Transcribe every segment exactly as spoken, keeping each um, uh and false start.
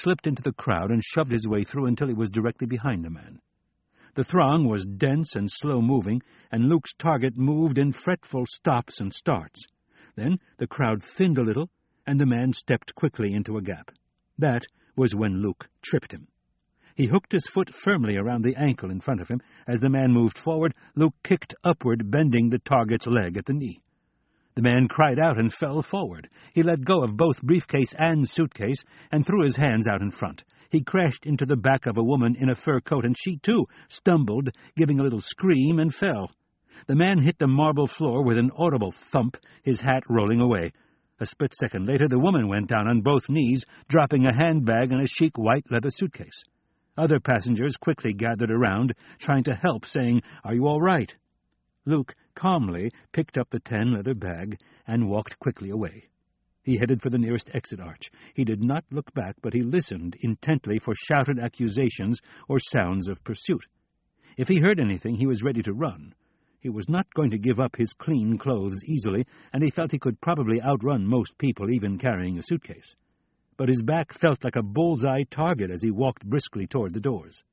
slipped into the crowd and shoved his way through until he was directly behind the man. The throng was dense and slow-moving, and Luke's target moved in fretful stops and starts. Then the crowd thinned a little, and the man stepped quickly into a gap. That was when Luke tripped him. He hooked his foot firmly around the ankle in front of him. As the man moved forward, Luke kicked upward, bending the target's leg at the knee. The man cried out and fell forward. He let go of both briefcase and suitcase and threw his hands out in front. He crashed into the back of a woman in a fur coat, and she, too, stumbled, giving a little scream, and fell. The man hit the marble floor with an audible thump, his hat rolling away. A split second later, the woman went down on both knees, dropping a handbag and a chic white leather suitcase. Other passengers quickly gathered around, trying to help, saying, "Are you all right?" Luke calmly picked up the tan leather bag and walked quickly away. He headed for the nearest exit arch. He did not look back, but he listened intently for shouted accusations or sounds of pursuit. If he heard anything, he was ready to run. He was not going to give up his clean clothes easily, and he felt he could probably outrun most people, even carrying a suitcase. But his back felt like a bull's-eye target as he walked briskly toward the doors.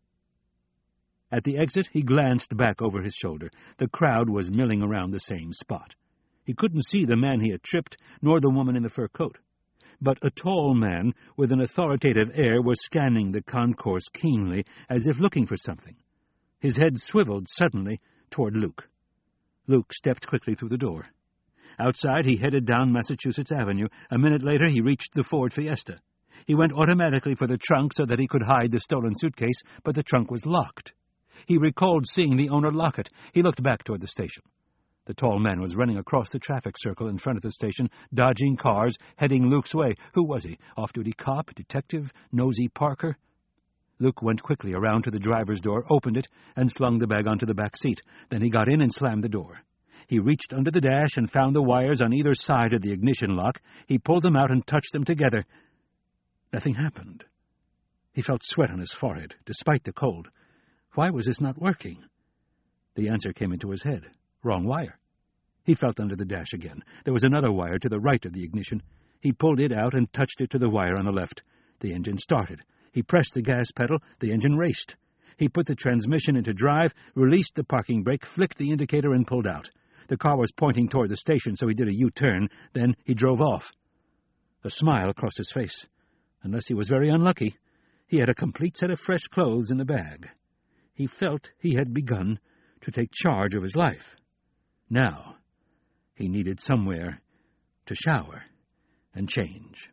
At the exit, he glanced back over his shoulder. The crowd was milling around the same spot. He couldn't see the man he had tripped, nor the woman in the fur coat. But a tall man with an authoritative air was scanning the concourse keenly, as if looking for something. His head swiveled suddenly toward Luke. Luke stepped quickly through the door. Outside, he headed down Massachusetts Avenue. A minute later, he reached the Ford Fiesta. He went automatically for the trunk so that he could hide the stolen suitcase, but the trunk was locked. He recalled seeing the owner lock it. He looked back toward the station. The tall man was running across the traffic circle in front of the station, dodging cars, heading Luke's way. Who was he? Off-duty cop, detective, nosy Parker? Luke went quickly around to the driver's door, opened it, and slung the bag onto the back seat. Then he got in and slammed the door. He reached under the dash and found the wires on either side of the ignition lock. He pulled them out and touched them together. Nothing happened. He felt sweat on his forehead, despite the cold. Why was this not working? The answer came into his head. Wrong wire. He felt under the dash again. There was another wire to the right of the ignition. He pulled it out and touched it to the wire on the left. The engine started. He pressed the gas pedal. The engine raced. He put the transmission into drive, released the parking brake, flicked the indicator, and pulled out. The car was pointing toward the station, so he did a U-turn. Then he drove off. A smile crossed his face. Unless he was very unlucky, he had a complete set of fresh clothes in the bag. He felt he had begun to take charge of his life. Now, he needed somewhere to shower and change.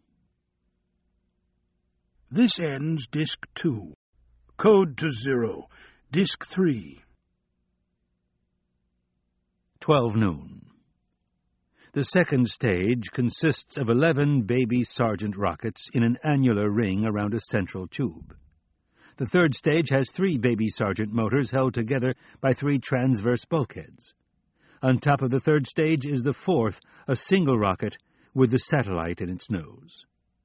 This ends Disc two. Code to zero. Disc three. Twelve noon. The second stage consists of eleven baby Sergeant rockets in an annular ring around a central tube. The third stage has three baby Sergeant motors held together by three transverse bulkheads. On top of the third stage is the fourth, a single rocket with the satellite in its nose.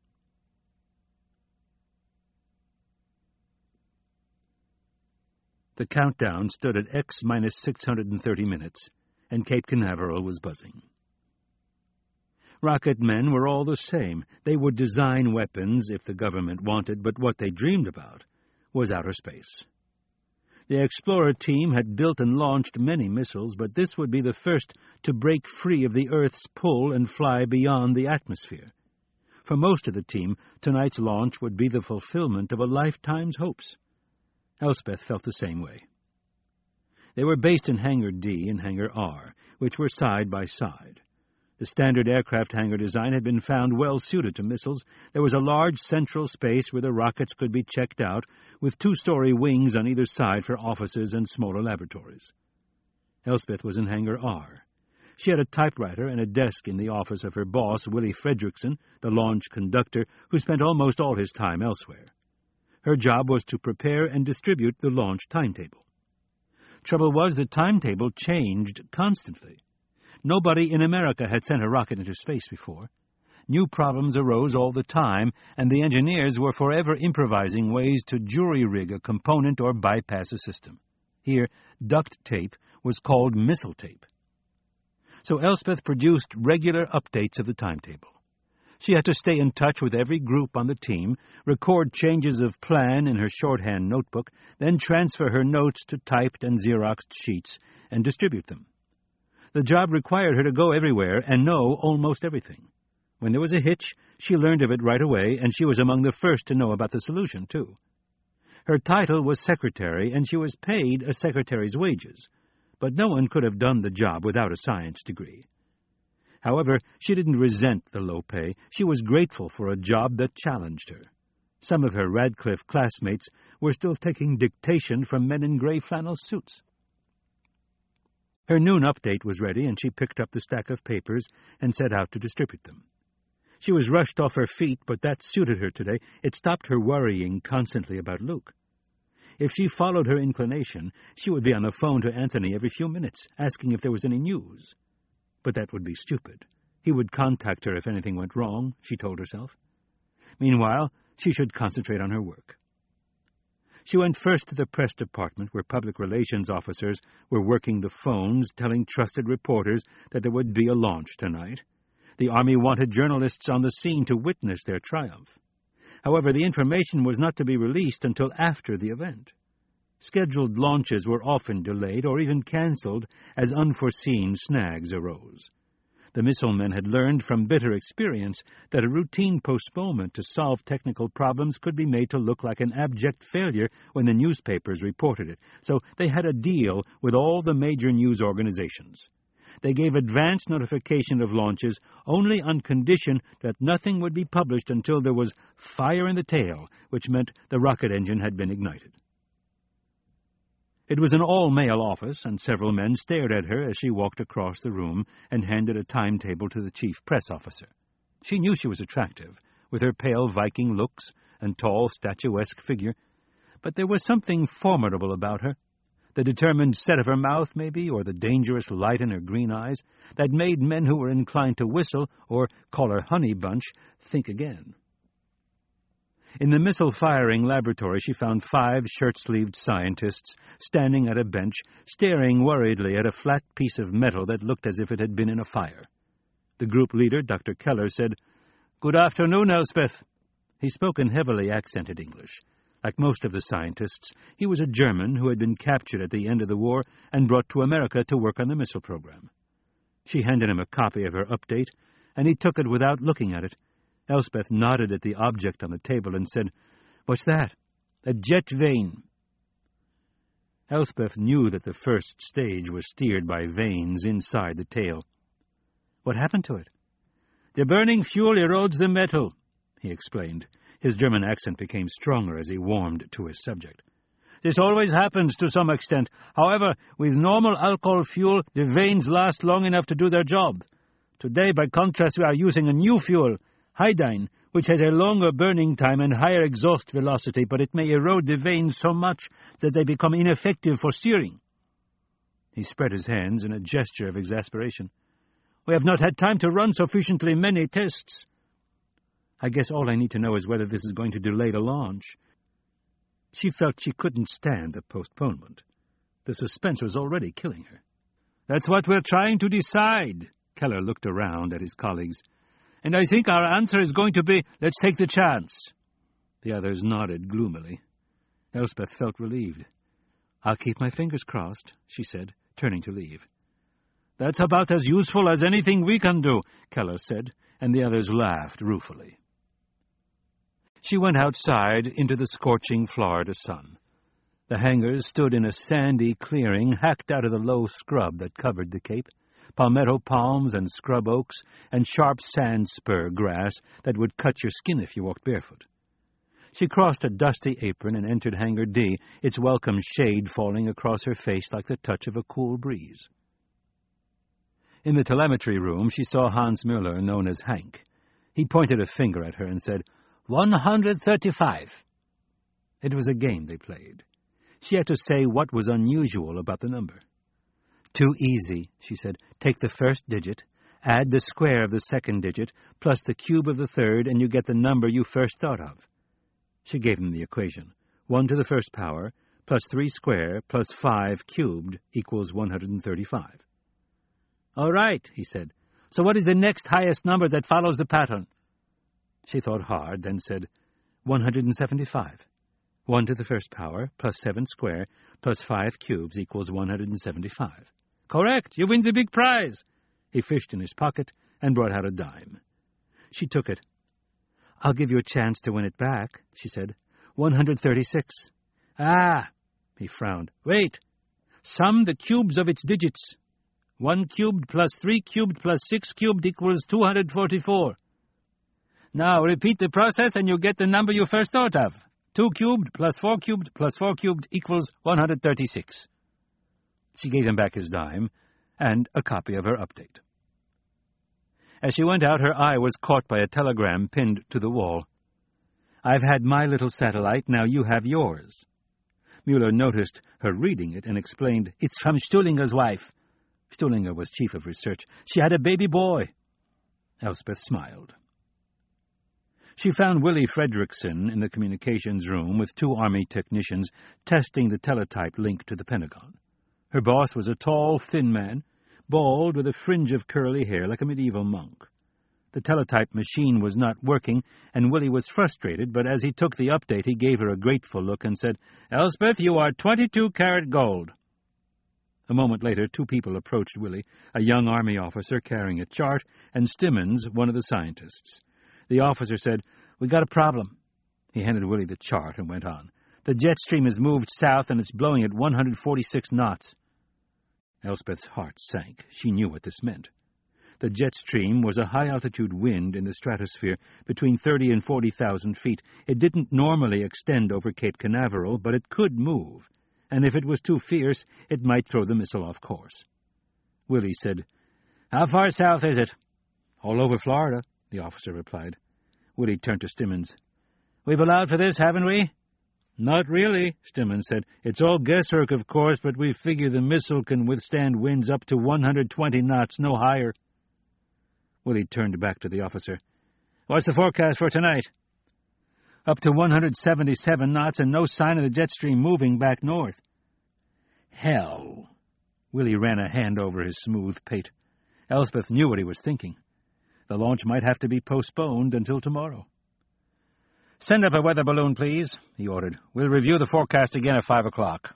The countdown stood at X minus six hundred thirty minutes, and Cape Canaveral was buzzing. Rocket men were all the same. They would design weapons if the government wanted, but what they dreamed about was outer space. The Explorer team had built and launched many missiles, but this would be the first to break free of the Earth's pull and fly beyond the atmosphere. For most of the team, tonight's launch would be the fulfillment of a lifetime's hopes. Elspeth felt the same way. They were based in Hangar D and Hangar R, which were side by side. The standard aircraft hangar design had been found well suited to missiles. There was a large central space where the rockets could be checked out, with two-story wings on either side for offices and smaller laboratories. Elspeth was in Hangar R. She had a typewriter and a desk in the office of her boss, Willie Fredrickson, the launch conductor, who spent almost all his time elsewhere. Her job was to prepare and distribute the launch timetable. Trouble was, the timetable changed constantly. Nobody in America had sent a rocket into space before. New problems arose all the time, and the engineers were forever improvising ways to jury-rig a component or bypass a system. Here, duct tape was called missile tape. So Elspeth produced regular updates of the timetable. She had to stay in touch with every group on the team, record changes of plan in her shorthand notebook, then transfer her notes to typed and Xeroxed sheets and distribute them. The job required her to go everywhere and know almost everything. When there was a hitch, she learned of it right away, and she was among the first to know about the solution, too. Her title was secretary, and she was paid a secretary's wages, but no one could have done the job without a science degree. However, she didn't resent the low pay. She was grateful for a job that challenged her. Some of her Radcliffe classmates were still taking dictation from men in gray flannel suits. Her noon update was ready, and she picked up the stack of papers and set out to distribute them. She was rushed off her feet, but that suited her today. It stopped her worrying constantly about Luke. If she followed her inclination, she would be on the phone to Anthony every few minutes, asking if there was any news. But that would be stupid. He would contact her if anything went wrong, she told herself. Meanwhile, she should concentrate on her work. She went first to the press department, where public relations officers were working the phones, telling trusted reporters that there would be a launch tonight. The Army wanted journalists on the scene to witness their triumph. However, the information was not to be released until after the event. Scheduled launches were often delayed or even cancelled as unforeseen snags arose. The missile men had learned from bitter experience that a routine postponement to solve technical problems could be made to look like an abject failure when the newspapers reported it, so they had a deal with all the major news organizations. They gave advance notification of launches only on condition that nothing would be published until there was fire in the tail, which meant the rocket engine had been ignited. It was an all-male office, and several men stared at her as she walked across the room and handed a timetable to the chief press officer. She knew she was attractive, with her pale Viking looks and tall, statuesque figure, but there was something formidable about her. The determined set of her mouth, maybe, or the dangerous light in her green eyes, that made men who were inclined to whistle or call her Honey Bunch think again. In the missile-firing laboratory, she found five shirt-sleeved scientists standing at a bench, staring worriedly at a flat piece of metal that looked as if it had been in a fire. The group leader, Doctor Keller, said, "Good afternoon, Elspeth." He spoke in heavily accented English. Like most of the scientists, he was a German who had been captured at the end of the war and brought to America to work on the missile program. She handed him a copy of her update, and he took it without looking at it. Elspeth nodded at the object on the table and said, "What's that?" "A jet vane." Elspeth knew that the first stage was steered by vanes inside the tail. "What happened to it?" "The burning fuel erodes the metal," he explained. His German accent became stronger as he warmed to his subject. "This always happens to some extent. However, with normal alcohol fuel, the vanes last long enough to do their job. Today, by contrast, we are using a new fuel, Hydine, which has a longer burning time and higher exhaust velocity, but it may erode the vanes so much that they become ineffective for steering." He spread his hands in a gesture of exasperation. "We have not had time to run sufficiently many tests." "I guess all I need to know is whether this is going to delay the launch." She felt she couldn't stand a postponement. The suspense was already killing her. "That's what we're trying to decide." Keller looked around at his colleagues. "And I think our answer is going to be, let's take the chance." The others nodded gloomily. Elspeth felt relieved. "I'll keep my fingers crossed," she said, turning to leave. "That's about as useful as anything we can do," Keller said, and the others laughed ruefully. She went outside into the scorching Florida sun. The hangars stood in a sandy clearing hacked out of the low scrub that covered the cape, palmetto palms and scrub oaks and sharp sand spur grass that would cut your skin if you walked barefoot. She crossed a dusty apron and entered Hangar D, its welcome shade falling across her face like the touch of a cool breeze. In the telemetry room, she saw Hans Müller, known as Hank. He pointed a finger at her and said, one hundred thirty-five. It was a game they played. She had to say what was unusual about the number. "Too easy," she said. "Take the first digit, add the square of the second digit, plus the cube of the third, and you get the number you first thought of." She gave him the equation. One to the first power, plus three square, plus five cubed, equals one hundred thirty-five. "All right," he said. "So what is the next highest number that follows the pattern?" She thought hard, then said, one hundred seventy-five. One to the first power, plus seven square, plus five cubes equals one hundred seventy-five. Correct! You win the big prize! He fished in his pocket and brought out a dime. She took it. I'll give you a chance to win it back, she said. one hundred thirty-six. Ah! He frowned. Wait! Sum the cubes of its digits. One cubed plus three cubed plus six cubed equals two hundred forty-four. Now repeat the process and you get the number you first thought of. Two cubed plus four cubed plus four cubed equals one hundred thirty-six. She gave him back his dime and a copy of her update. As she went out, her eye was caught by a telegram pinned to the wall. I've had my little satellite, now you have yours. Mueller noticed her reading it and explained, It's from Stullinger's wife. Stullinger was chief of research. She had a baby boy. Elspeth smiled. She found Willie Fredrickson in the communications room with two Army technicians testing the teletype link to the Pentagon. Her boss was a tall, thin man, bald with a fringe of curly hair like a medieval monk. The teletype machine was not working, and Willie was frustrated, but as he took the update, he gave her a grateful look and said, Elspeth, you are twenty-two karat gold. A moment later, two people approached Willie, a young Army officer carrying a chart, and Stimmons, one of the scientists. The officer said, We got a problem. He handed Willie the chart and went on. The jet stream has moved south and it's blowing at one hundred forty-six knots. Elspeth's heart sank. She knew what this meant. The jet stream was a high-altitude wind in the stratosphere between thirty and forty thousand feet. It didn't normally extend over Cape Canaveral, but it could move, and if it was too fierce, it might throw the missile off course. Willie said, How far south is it? All over Florida, the officer replied. Willie turned to Stimmons. We've allowed for this, haven't we? Not really, Stimmons said. It's all guesswork, of course, but we figure the missile can withstand winds up to one hundred twenty knots, no higher. Willie turned back to the officer. What's the forecast for tonight? Up to one hundred seventy-seven knots and no sign of the jet stream moving back north. Hell! Willie ran a hand over his smooth pate. Elspeth knew what he was thinking. The launch might have to be postponed until tomorrow. Send up a weather balloon, please, he ordered. We'll review the forecast again at five o'clock.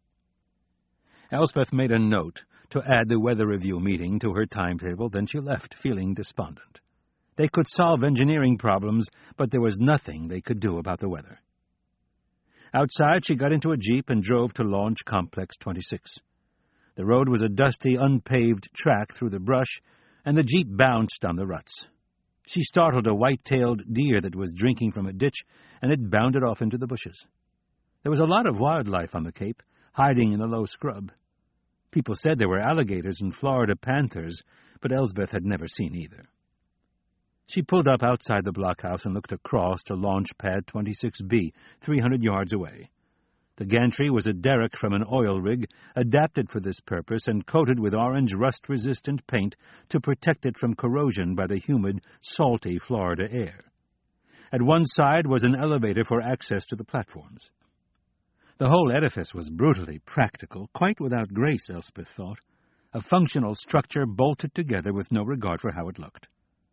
Elspeth made a note to add the weather review meeting to her timetable, then she left, feeling despondent. They could solve engineering problems, but there was nothing they could do about the weather. Outside, she got into a jeep and drove to Launch Complex twenty-six. The road was a dusty, unpaved track through the brush, and the jeep bounced on the ruts. She startled a white-tailed deer that was drinking from a ditch, and it bounded off into the bushes. There was a lot of wildlife on the Cape, hiding in the low scrub. People said there were alligators and Florida panthers, but Elspeth had never seen either. She pulled up outside the blockhouse and looked across to Launch Pad twenty-six B, three hundred yards away. The gantry was a derrick from an oil rig, adapted for this purpose and coated with orange rust-resistant paint to protect it from corrosion by the humid, salty Florida air. At one side was an elevator for access to the platforms. The whole edifice was brutally practical, quite without grace, Elspeth thought, a functional structure bolted together with no regard for how it looked.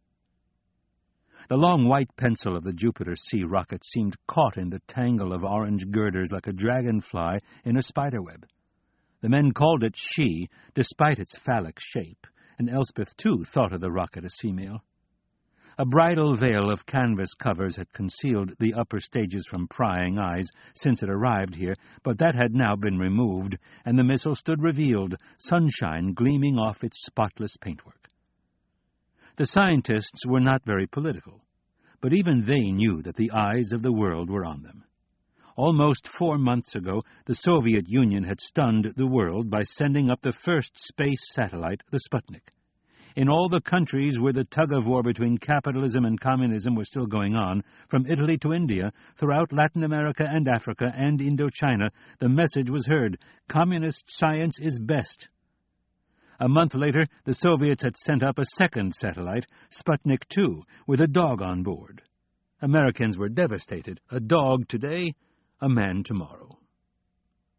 The long white pencil of the Jupiter C rocket seemed caught in the tangle of orange girders like a dragonfly in a spiderweb. The men called it she, despite its phallic shape, and Elspeth, too, thought of the rocket as female. A bridal veil of canvas covers had concealed the upper stages from prying eyes since it arrived here, but that had now been removed, and the missile stood revealed, sunshine gleaming off its spotless paintwork. The scientists were not very political, but even they knew that the eyes of the world were on them. Almost four months ago, the Soviet Union had stunned the world by sending up the first space satellite, the Sputnik. In all the countries where the tug-of-war between capitalism and communism was still going on, from Italy to India, throughout Latin America and Africa and Indochina, the message was heard, communist science is best. A month later, the Soviets had sent up a second satellite, Sputnik two, with a dog on board. Americans were devastated. A dog today, a man tomorrow.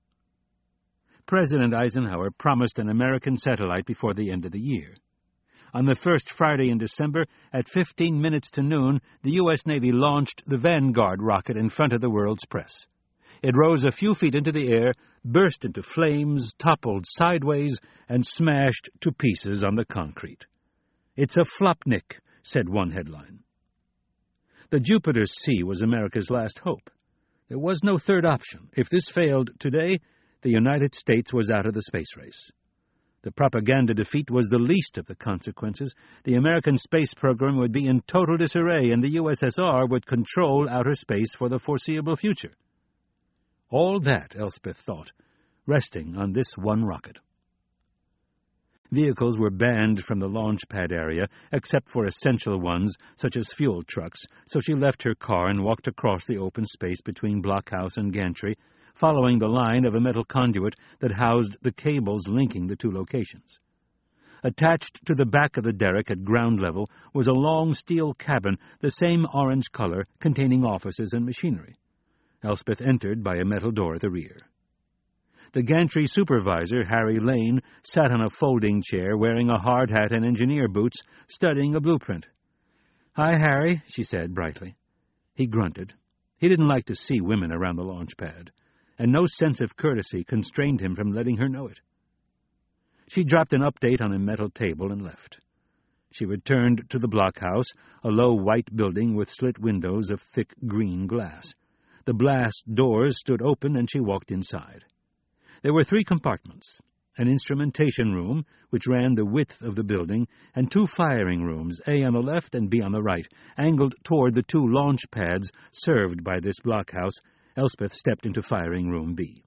President Eisenhower promised an American satellite before the end of the year. On the first Friday in December, at fifteen minutes to noon, the U S Navy launched the Vanguard rocket in front of the world's press. It rose a few feet into the air, burst into flames, toppled sideways, and smashed to pieces on the concrete. "It's a Flopnik," said one headline. The Jupiter C was America's last hope. There was no third option. If this failed today, the United States was out of the space race. The propaganda defeat was the least of the consequences. The American space program would be in total disarray, and the U S S R would control outer space for the foreseeable future. All that, Elspeth thought, resting on this one rocket. Vehicles were banned from the launch pad area, except for essential ones, such as fuel trucks, so she left her car and walked across the open space between blockhouse and gantry, following the line of a metal conduit that housed the cables linking the two locations. Attached to the back of the derrick at ground level was a long steel cabin, the same orange color, containing offices and machinery. Elspeth entered by a metal door at the rear. The gantry supervisor, Harry Lane, sat on a folding chair wearing a hard hat and engineer boots, studying a blueprint. "Hi, Harry," she said brightly. He grunted. He didn't like to see women around the launch pad, and no sense of courtesy constrained him from letting her know it. She dropped an update on a metal table and left. She returned to the blockhouse, a low white building with slit windows of thick green glass. The blast doors stood open, and she walked inside. There were three compartments, an instrumentation room, which ran the width of the building, and two firing rooms, A on the left and B on the right, angled toward the two launch pads served by this blockhouse. Elspeth stepped into firing room B.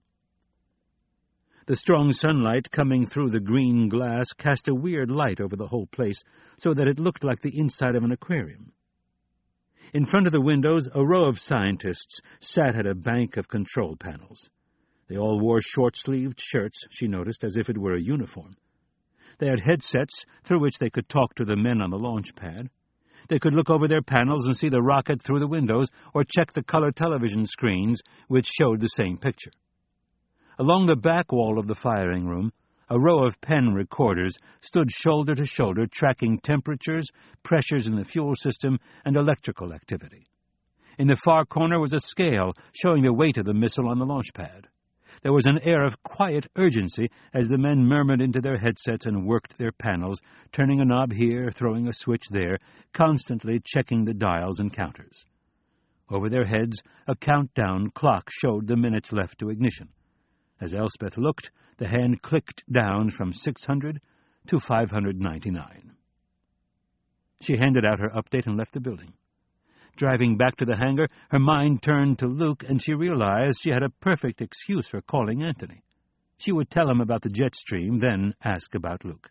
The strong sunlight coming through the green glass cast a weird light over the whole place, so that it looked like the inside of an aquarium. In front of the windows, a row of scientists sat at a bank of control panels. They all wore short-sleeved shirts, she noticed, as if it were a uniform. They had headsets through which they could talk to the men on the launch pad. They could look over their panels and see the rocket through the windows, or check the color television screens, which showed the same picture. Along the back wall of the firing room, a row of pen recorders stood shoulder to shoulder, tracking temperatures, pressures in the fuel system, and electrical activity. In the far corner was a scale showing the weight of the missile on the launch pad. There was an air of quiet urgency as the men murmured into their headsets and worked their panels, turning a knob here, throwing a switch there, constantly checking the dials and counters. Over their heads, a countdown clock showed the minutes left to ignition. As Elspeth looked, the hand clicked down from six hundred to five hundred ninety-nine. She handed out her update and left the building. Driving back to the hangar, her mind turned to Luke, and she realized she had a perfect excuse for calling Anthony. She would tell him about the jet stream, then ask about Luke.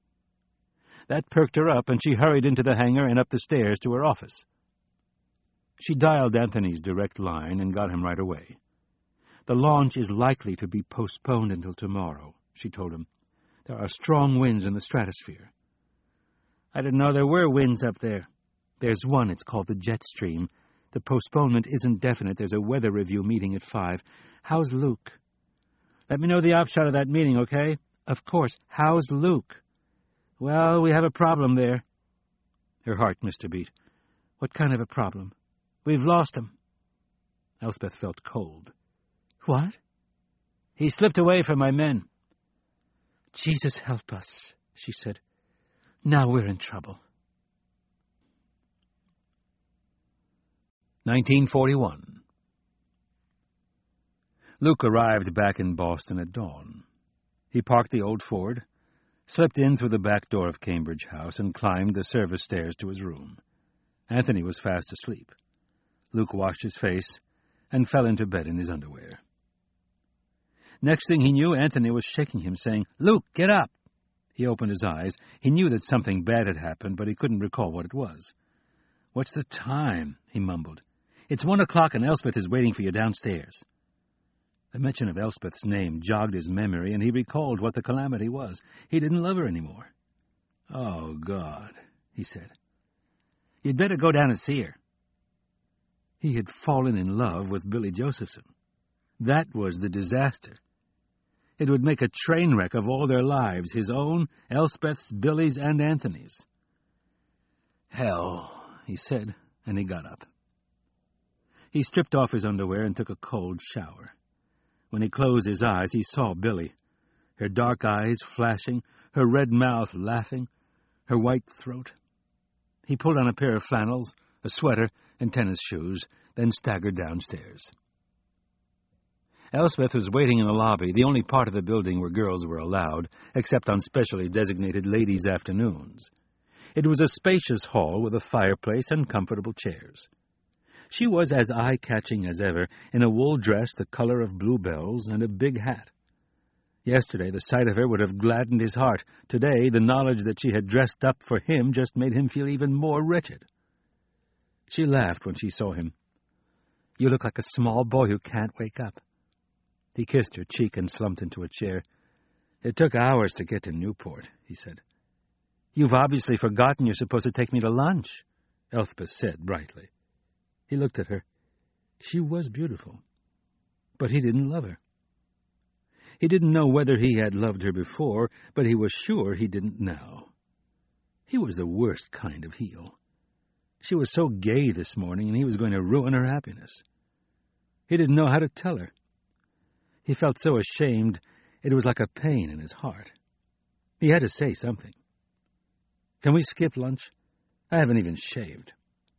That perked her up, and she hurried into the hangar and up the stairs to her office. She dialed Anthony's direct line and got him right away. "The launch is likely to be postponed until tomorrow," she told him. "There are strong winds in the stratosphere." "I didn't know there were winds up there." "There's one. It's called the jet stream. The postponement isn't definite. There's a weather review meeting at five. How's Luke?" "Let me know the upshot of that meeting, okay?" "Of course. How's Luke?" "Well, we have a problem there." Her heart missed a beat. "What kind of a problem?" "We've lost him." Elspeth felt cold. "What?" "He slipped away from my men." "Jesus help us," she said. "Now we're in trouble." nineteen forty-one. Luke arrived back in Boston at dawn. He parked the old Ford, slipped in through the back door of Cambridge House, and climbed the service stairs to his room. Anthony was fast asleep. Luke washed his face and fell into bed in his underwear. Next thing he knew, Anthony was shaking him, saying, "Luke, get up!" He opened his eyes. He knew that something bad had happened, but he couldn't recall what it was. "What's the time?" he mumbled. "It's one o'clock and Elspeth is waiting for you downstairs." The mention of Elspeth's name jogged his memory, and he recalled what the calamity was. He didn't love her anymore. "Oh, God," he said. "You'd better go down and see her." He had fallen in love with Billy Josephson. That was the disaster. It would make a train wreck of all their lives, his own, Elspeth's, Billy's, and Anthony's. "Hell," he said, and he got up. He stripped off his underwear and took a cold shower. When he closed his eyes, he saw Billy, her dark eyes flashing, her red mouth laughing, her white throat. He pulled on a pair of flannels, a sweater, and tennis shoes, then staggered downstairs. Elspeth was waiting in the lobby, the only part of the building where girls were allowed, except on specially designated ladies' afternoons. It was a spacious hall with a fireplace and comfortable chairs. She was as eye-catching as ever, in a wool dress the color of bluebells and a big hat. Yesterday the sight of her would have gladdened his heart. Today the knowledge that she had dressed up for him just made him feel even more wretched. She laughed when she saw him. "You look like a small boy who can't wake up." He kissed her cheek and slumped into a chair. "It took hours to get to Newport," he said. "You've obviously forgotten you're supposed to take me to lunch," Elspeth said brightly. He looked at her. She was beautiful, but he didn't love her. He didn't know whether he had loved her before, but he was sure he didn't now. He was the worst kind of heel. She was so gay this morning, and he was going to ruin her happiness. He didn't know how to tell her. He felt so ashamed, it was like a pain in his heart. He had to say something. "Can we skip lunch? I haven't even shaved."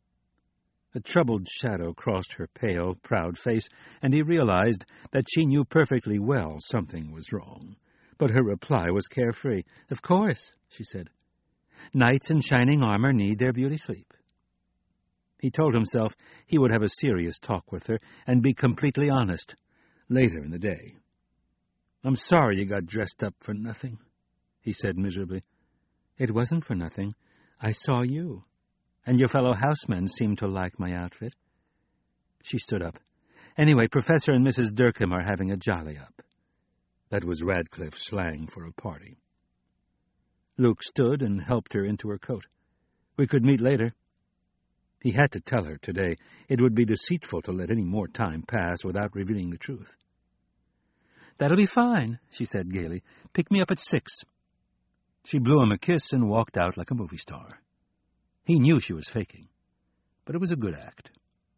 A troubled shadow crossed her pale, proud face, and he realized that she knew perfectly well something was wrong. But her reply was carefree. "Of course," she said. "Knights in shining armor need their beauty sleep." He told himself he would have a serious talk with her and be completely honest later in the day. "I'm sorry you got dressed up for nothing," he said miserably. "It wasn't for nothing. I saw you. And your fellow housemen seemed to like my outfit." She stood up. "Anyway, Professor and Missus Durkham are having a jolly-up." That was Radcliffe slang for a party. Luke stood and helped her into her coat. "We could meet later." He had to tell her today. It would be deceitful to let any more time pass without revealing the truth. "That'll be fine," she said gaily. "Pick me up at six." She blew him a kiss and walked out like a movie star. He knew she was faking, but it was a good act.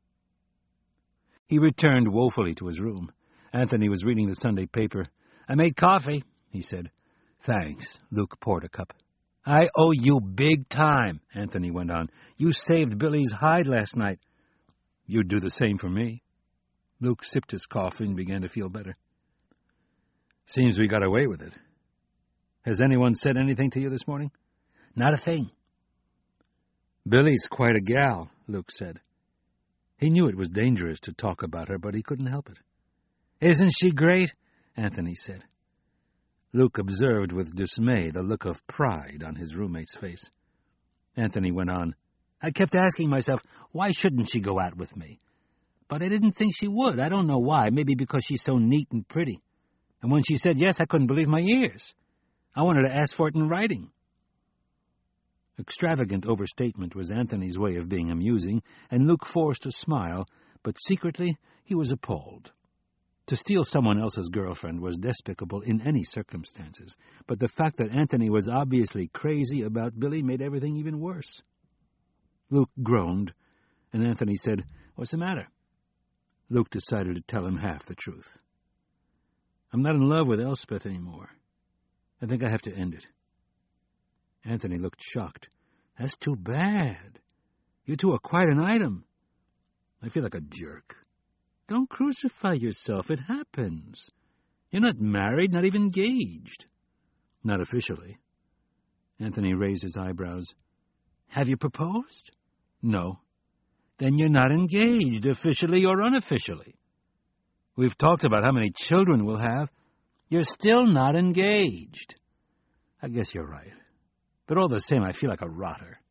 He returned woefully to his room. Anthony was reading the Sunday paper. "I made coffee," he said. "Thanks." Luke poured a cup. "I owe you big time," Anthony went on. "You saved Billy's hide last night." "You'd do the same for me." Luke sipped his coffee and began to feel better. "Seems we got away with it. Has anyone said anything to you this morning?" "Not a thing." "Billy's quite a gal," Luke said. He knew it was dangerous to talk about her, but he couldn't help it. "Isn't she great?" Anthony said. Luke observed with dismay the look of pride on his roommate's face. Anthony went on. "I kept asking myself, why shouldn't she go out with me? But I didn't think she would. I don't know why. Maybe because she's so neat and pretty. And when she said yes, I couldn't believe my ears. I wanted to ask for it in writing." Extravagant overstatement was Anthony's way of being amusing, and Luke forced a smile, but secretly he was appalled. To steal someone else's girlfriend was despicable in any circumstances, but the fact that Anthony was obviously crazy about Billy made everything even worse. Luke groaned, and Anthony said, "What's the matter?" Luke decided to tell him half the truth. "I'm not in love with Elspeth anymore. I think I have to end it." Anthony looked shocked. "That's too bad. You two are quite an item." "I feel like a jerk." "Don't crucify yourself. It happens. You're not married, not even engaged." "Not officially." Anthony raised his eyebrows. "Have you proposed?" "No." "Then you're not engaged, officially or unofficially." "We've talked about how many children we'll have." "You're still not engaged." "I guess you're right. But all the same, I feel like a rotter."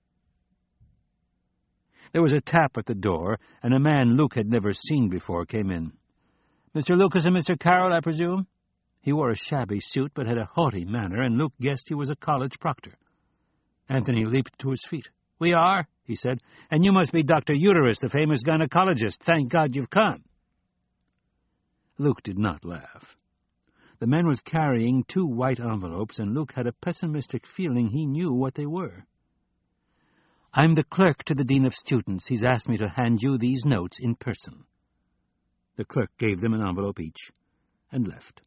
There was a tap at the door, and a man Luke had never seen before came in. "Mister Lucas and Mister Carroll, I presume?" He wore a shabby suit, but had a haughty manner, and Luke guessed he was a college proctor. Anthony leaped to his feet. "We are," he said, "and you must be Doctor Uterus, the famous gynecologist. Thank God you've come." Luke did not laugh. The man was carrying two white envelopes, and Luke had a pessimistic feeling he knew what they were. I'm the clerk to the Dean of Students. He's asked me to hand you these notes in person. The clerk gave them an envelope each and left.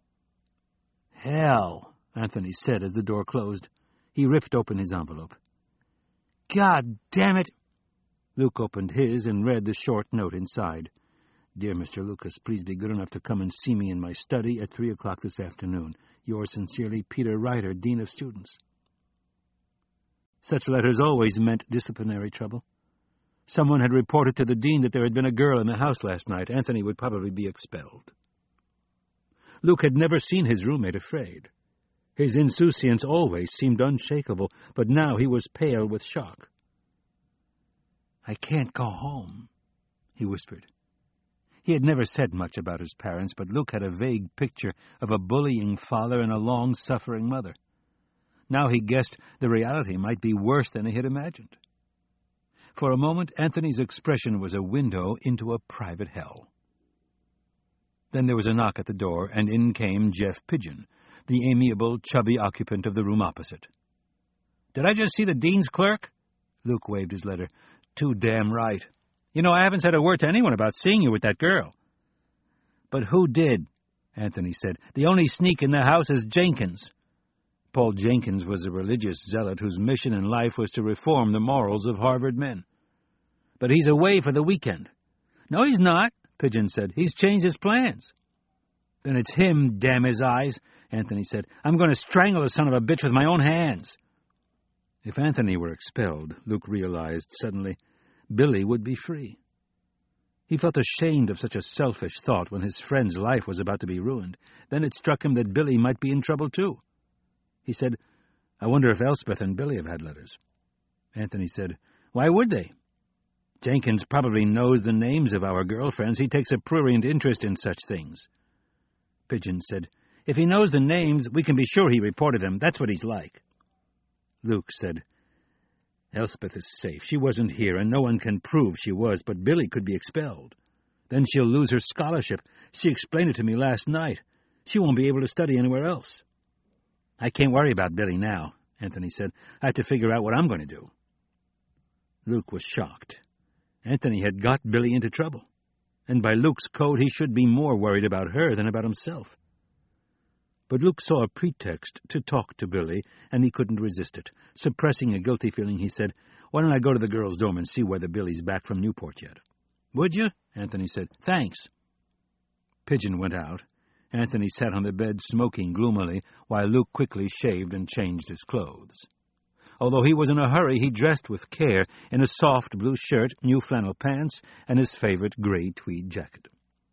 Hell, Anthony said as the door closed. He ripped open his envelope. God damn it! Luke opened his and read the short note inside. Dear Mister Lucas, please be good enough to come and see me in my study at three o'clock this afternoon. Yours sincerely, Peter Ryder, Dean of Students. Such letters always meant disciplinary trouble. Someone had reported to the dean that there had been a girl in the house last night. Anthony would probably be expelled. Luke had never seen his roommate afraid. His insouciance always seemed unshakable, but now he was pale with shock. I can't go home, he whispered. He had never said much about his parents, but Luke had a vague picture of a bullying father and a long-suffering mother. Now he guessed the reality might be worse than he had imagined. For a moment, Anthony's expression was a window into a private hell. Then there was a knock at the door, and in came Jeff Pigeon, the amiable, chubby occupant of the room opposite. Did I just see the dean's clerk? Luke waved his letter. Too damn right. You know, I haven't said a word to anyone about seeing you with that girl. But who did? Anthony said. The only sneak in the house is Jenkins. Paul Jenkins was a religious zealot whose mission in life was to reform the morals of Harvard men. But he's away for the weekend. No, he's not, Pigeon said. He's changed his plans. Then it's him, damn his eyes, Anthony said. I'm going to strangle the son of a bitch with my own hands. If Anthony were expelled, Luke realized suddenly, Billy would be free. He felt ashamed of such a selfish thought when his friend's life was about to be ruined. Then it struck him that Billy might be in trouble too. He said, I wonder if Elspeth and Billy have had letters. Anthony said, Why would they? Jenkins probably knows the names of our girlfriends. He takes a prurient interest in such things. Pigeon said, If he knows the names, we can be sure he reported them. That's what he's like. Luke said, Elspeth is safe. She wasn't here, and no one can prove she was, but Billy could be expelled. Then she'll lose her scholarship. She explained it to me last night. She won't be able to study anywhere else. I can't worry about Billy now, Anthony said. I have to figure out what I'm going to do. Luke was shocked. Anthony had got Billy into trouble, and by Luke's code he should be more worried about her than about himself. But Luke saw a pretext to talk to Billy, and he couldn't resist it. Suppressing a guilty feeling, he said, Why don't I go to the girls' dorm and see whether Billy's back from Newport yet? Would you? Anthony said. Thanks. Pigeon went out. Anthony sat on the bed smoking gloomily, while Luke quickly shaved and changed his clothes. Although he was in a hurry, he dressed with care in a soft blue shirt, new flannel pants, and his favorite gray tweed jacket.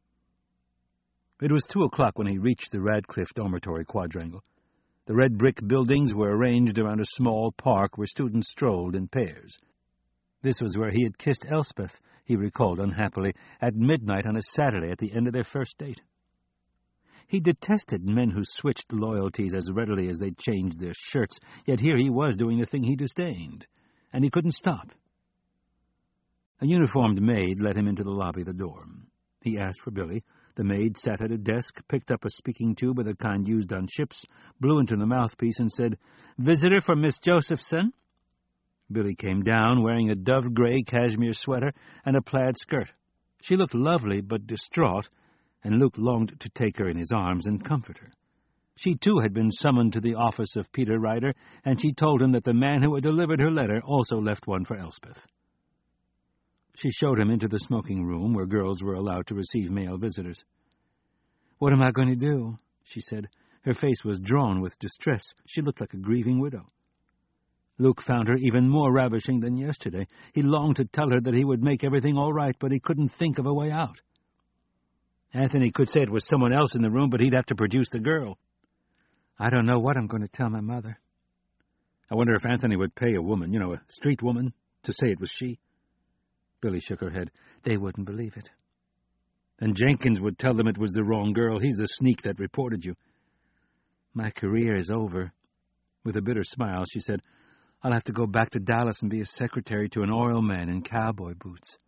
It was two o'clock when he reached the Radcliffe dormitory quadrangle. The red brick buildings were arranged around a small park where students strolled in pairs. This was where he had kissed Elspeth, he recalled unhappily, at midnight on a Saturday at the end of their first date. He detested men who switched loyalties as readily as they changed their shirts, yet here he was doing the thing he disdained, and he couldn't stop. A uniformed maid led him into the lobby of the dorm. He asked for Billy. The maid sat at a desk, picked up a speaking tube of the kind used on ships, blew into the mouthpiece, and said, "Visitor for Miss Josephson?" Billy came down, wearing a dove-gray cashmere sweater and a plaid skirt. She looked lovely but distraught, and Luke longed to take her in his arms and comfort her. She, too, had been summoned to the office of Peter Ryder, and she told him that the man who had delivered her letter also left one for Elspeth. She showed him into the smoking room, where girls were allowed to receive male visitors. "What am I going to do?" she said. Her face was drawn with distress. She looked like a grieving widow. Luke found her even more ravishing than yesterday. He longed to tell her that he would make everything all right, but he couldn't think of a way out. Anthony could say it was someone else in the room, but he'd have to produce the girl. "I don't know what I'm going to tell my mother." I wonder if Anthony would pay a woman, you know, a street woman, to say it was she. Billy shook her head. "They wouldn't believe it." "And Jenkins would tell them it was the wrong girl. He's the sneak that reported you." "My career is over." With a bitter smile, she said, "I'll have to go back to Dallas and be a secretary to an oil man in cowboy boots."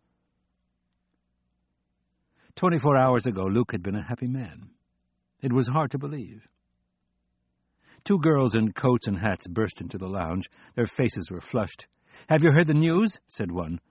Twenty-four hours ago, Luke had been a happy man. It was hard to believe. Two girls in coats and hats burst into the lounge. Their faces were flushed. "Have you heard the news?" said one.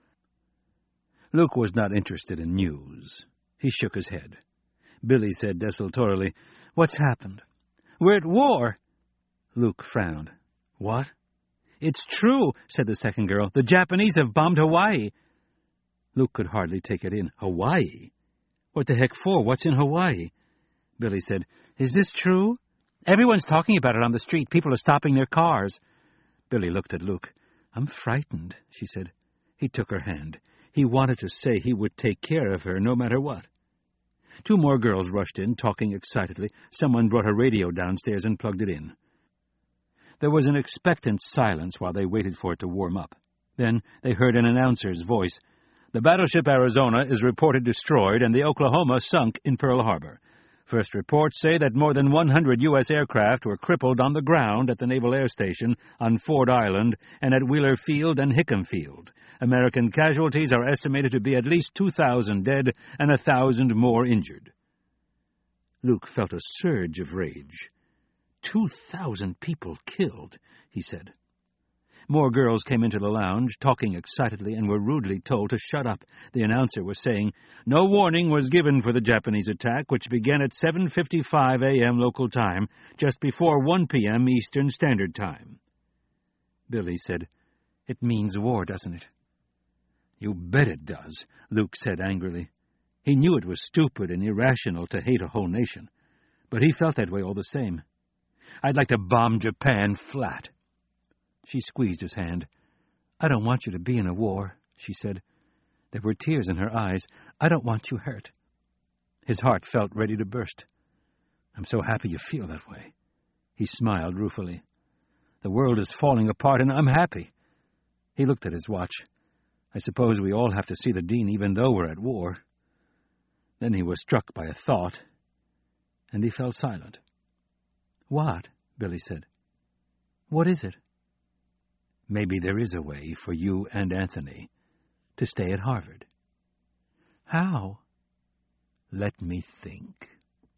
Luke was not interested in news. He shook his head. Billy said desultorily, "What's happened?" "We're at war." Luke frowned. "What?" "It's true," said the second girl. "The Japanese have bombed Hawaii." Luke could hardly take it in. Hawaii? What the heck for? What's in Hawaii? Billy said, "Is this true?" "Everyone's talking about it on the street. People are stopping their cars." Billy looked at Luke. "I'm frightened," she said. He took her hand. He wanted to say he would take care of her no matter what. Two more girls rushed in, talking excitedly. Someone brought a radio downstairs and plugged it in. There was an expectant silence while they waited for it to warm up. Then they heard an announcer's voice. "The battleship Arizona is reported destroyed and the Oklahoma sunk in Pearl Harbor. First reports say that more than one hundred U S aircraft were crippled on the ground at the Naval Air Station on Ford Island and at Wheeler Field and Hickam Field. American casualties are estimated to be at least two thousand dead and a thousand more injured." Luke felt a surge of rage. Two thousand people killed, he said. More girls came into the lounge, talking excitedly, and were rudely told to shut up. The announcer was saying, "No warning was given for the Japanese attack, which began at seven fifty-five a.m. local time, just before one p.m. Eastern Standard Time." Billy said, "It means war, doesn't it?" "You bet it does," Luke said angrily. He knew it was stupid and irrational to hate a whole nation, but he felt that way all the same. "I'd like to bomb Japan flat." She squeezed his hand. "I don't want you to be in a war," she said. There were tears in her eyes. "I don't want you hurt." His heart felt ready to burst. "I'm so happy you feel that way." He smiled ruefully. "The world is falling apart, and I'm happy." He looked at his watch. "I suppose we all have to see the Dean even though we're at war." Then he was struck by a thought, and he fell silent. "What?" Billy said. "What is it?" "Maybe there is a way for you and Anthony to stay at Harvard." "How?" "Let me think."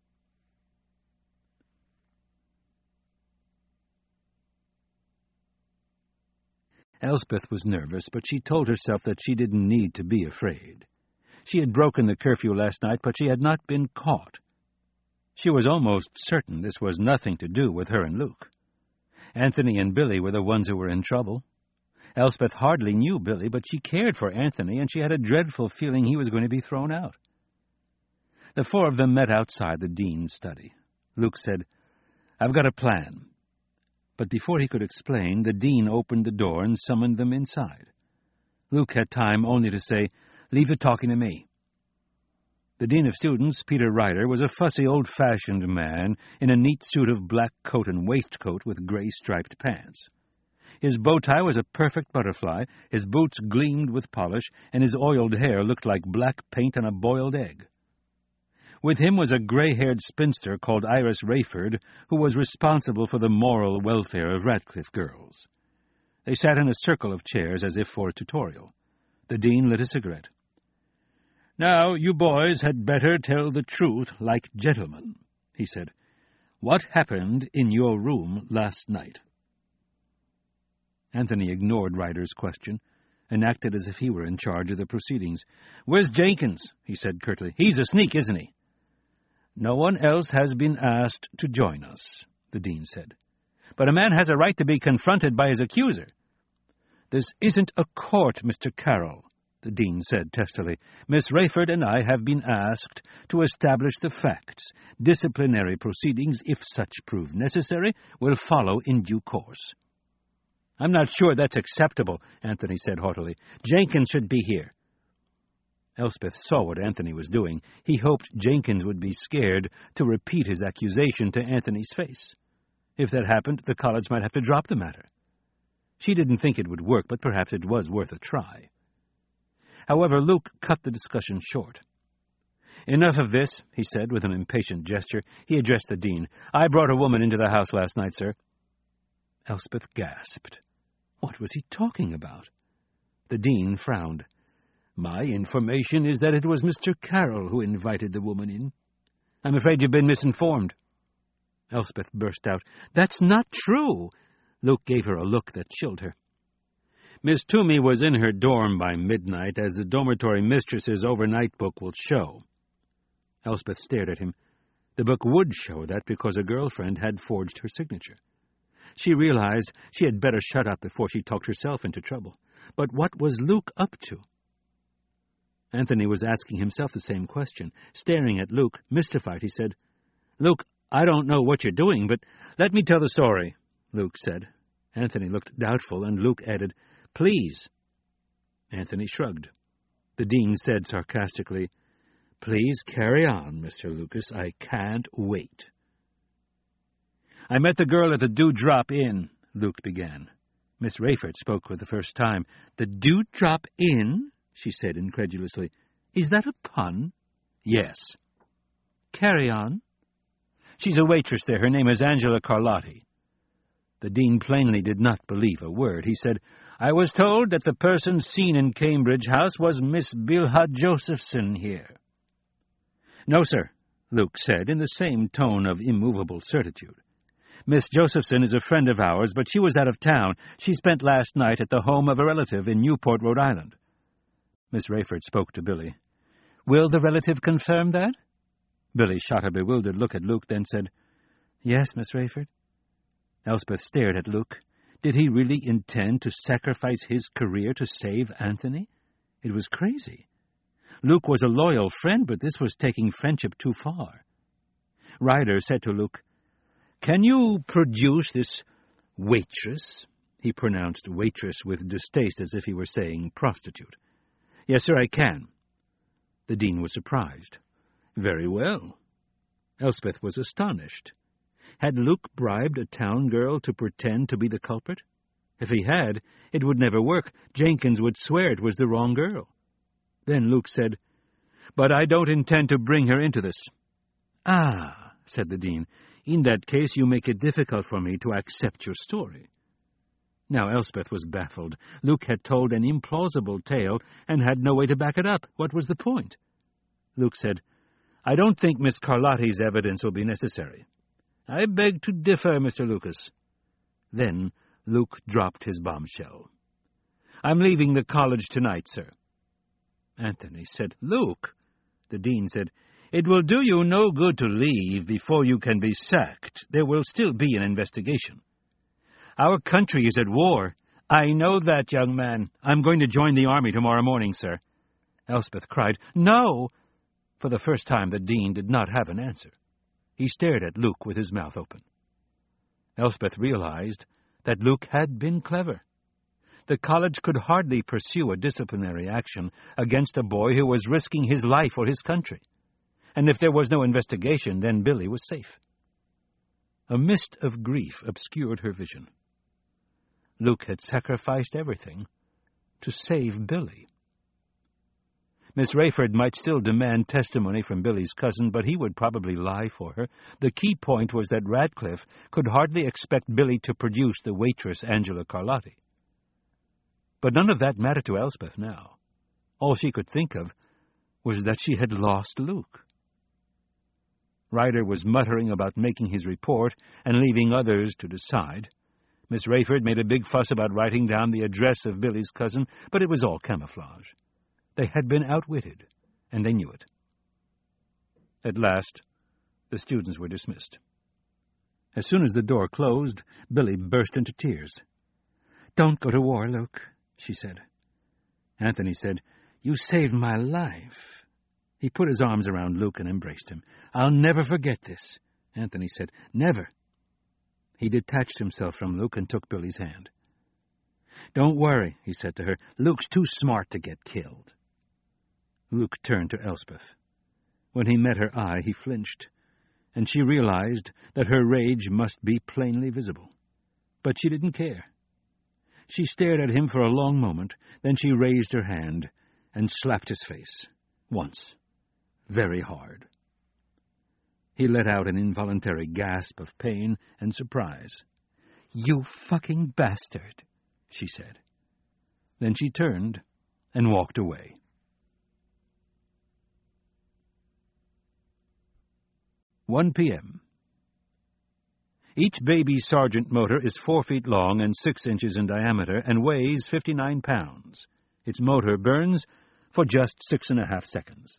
Elspeth was nervous, but she told herself that she didn't need to be afraid. She had broken the curfew last night, but she had not been caught. She was almost certain this was nothing to do with her and Luke. Anthony and Billy were the ones who were in trouble. Elspeth hardly knew Billy, but she cared for Anthony, and she had a dreadful feeling he was going to be thrown out. The four of them met outside the Dean's study. Luke said, "I've got a plan." But before he could explain, the Dean opened the door and summoned them inside. Luke had time only to say, "Leave the talking to me." The Dean of Students, Peter Ryder, was a fussy, old-fashioned man in a neat suit of black coat and waistcoat with gray striped pants. His bow tie was a perfect butterfly, his boots gleamed with polish, and his oiled hair looked like black paint on a boiled egg. With him was a gray-haired spinster called Iris Rayford, who was responsible for the moral welfare of Radcliffe girls. They sat in a circle of chairs as if for a tutorial. The Dean lit a cigarette. "Now, you boys had better tell the truth like gentlemen," he said. "What happened in your room last night?" Anthony ignored Ryder's question and acted as if he were in charge of the proceedings. "Where's Jenkins?" he said curtly. "He's a sneak, isn't he?" "No one else has been asked to join us," the Dean said. "But a man has a right to be confronted by his accuser." "This isn't a court, Mister Carroll," the Dean said testily. "Miss Rayford and I have been asked to establish the facts. Disciplinary proceedings, if such prove necessary, will follow in due course." "I'm not sure that's acceptable," Anthony said haughtily. "Jenkins should be here." Elspeth saw what Anthony was doing. He hoped Jenkins would be scared to repeat his accusation to Anthony's face. If that happened, the college might have to drop the matter. She didn't think it would work, but perhaps it was worth a try. However, Luke cut the discussion short. "Enough of this," he said with an impatient gesture. He addressed the Dean. "I brought a woman into the house last night, sir." Elspeth gasped. What was he talking about? The Dean frowned. "My information is that it was Mister Carroll who invited the woman in." "I'm afraid you've been misinformed." Elspeth burst out. "That's not true." Luke gave her a look that chilled her. Miss Toomey was in her dorm by midnight, as the dormitory mistress's overnight book will show. Elspeth stared at him. The book would show that because a girlfriend had forged her signature. She realized she had better shut up before she talked herself into trouble. But what was Luke up to? Anthony was asking himself the same question. Staring at Luke, mystified, he said, "Luke, I don't know what you're doing, but let me tell the story," Luke said. Anthony looked doubtful, and Luke added, "Please." Anthony shrugged. The dean said sarcastically, "Please carry on, Mister Lucas. I can't wait." "I met the girl at the Dewdrop Inn," Luke began. Miss Rayford spoke for the first time. "The Dewdrop Inn?" she said incredulously. "Is that a pun?" "Yes." "Carry on." "She's a waitress there. Her name is Angela Carlotti." The dean plainly did not believe a word. He said, "I was told that the person seen in Cambridge House was Miss Bilha Josephson here." "No, sir," Luke said in the same tone of immovable certitude. "Miss Josephson is a friend of ours, but she was out of town. She spent last night at the home of a relative in Newport, Rhode Island." Miss Rayford spoke to Billy. "Will the relative confirm that?" Billy shot a bewildered look at Luke, then said, "Yes, Miss Rayford." Elspeth stared at Luke. Did he really intend to sacrifice his career to save Anthony? It was crazy. Luke was a loyal friend, but this was taking friendship too far. Ryder said to Luke, "Can you produce this waitress?" He pronounced waitress with distaste, as if he were saying prostitute. "Yes, sir, I can." The dean was surprised. "Very well." Elspeth was astonished. Had Luke bribed a town girl to pretend to be the culprit? If he had, it would never work. Jenkins would swear it was the wrong girl. Then Luke said, "But I don't intend to bring her into this." "Ah," said the dean, "in that case you make it difficult for me to accept your story." Now Elspeth was baffled. Luke had told an implausible tale and had no way to back it up. What was the point? Luke said, "I don't think Miss Carlotti's evidence will be necessary." "I beg to differ, Mister Lucas." Then Luke dropped his bombshell. "I'm leaving the college tonight, sir." Anthony said, "Luke." The dean said, "It will do you no good to leave before you can be sacked. There will still be an investigation." "Our country is at war." "I know that, young man. I'm going to join the army tomorrow morning, sir." Elspeth cried, "No!" For the first time the dean did not have an answer. He stared at Luke with his mouth open. Elspeth realized that Luke had been clever. The college could hardly pursue a disciplinary action against a boy who was risking his life for his country. And if there was no investigation, then Billy was safe. A mist of grief obscured her vision. Luke had sacrificed everything to save Billy. Miss Rayford might still demand testimony from Billy's cousin, but he would probably lie for her. The key point was that Radcliffe could hardly expect Billy to produce the waitress Angela Carlotti. But none of that mattered to Elspeth now. All she could think of was that she had lost Luke. Ryder was muttering about making his report and leaving others to decide. Miss Rayford made a big fuss about writing down the address of Billy's cousin, but it was all camouflage. They had been outwitted, and they knew it. At last, the students were dismissed. As soon as the door closed, Billy burst into tears. "Don't go to war, Luke," she said. Anthony said, "You saved my life." He put his arms around Luke and embraced him. "I'll never forget this," Anthony said. "Never." He detached himself from Luke and took Billy's hand. "Don't worry," he said to her. "Luke's too smart to get killed." Luke turned to Elspeth. When he met her eye, he flinched, and she realized that her rage must be plainly visible. But she didn't care. She stared at him for a long moment, then she raised her hand and slapped his face, once, very hard. He let out an involuntary gasp of pain and surprise. "You fucking bastard," she said. Then she turned and walked away. one p.m. Each Baby Sargent motor is four feet long and six inches in diameter and weighs fifty-nine pounds. Its motor burns for just six and a half seconds.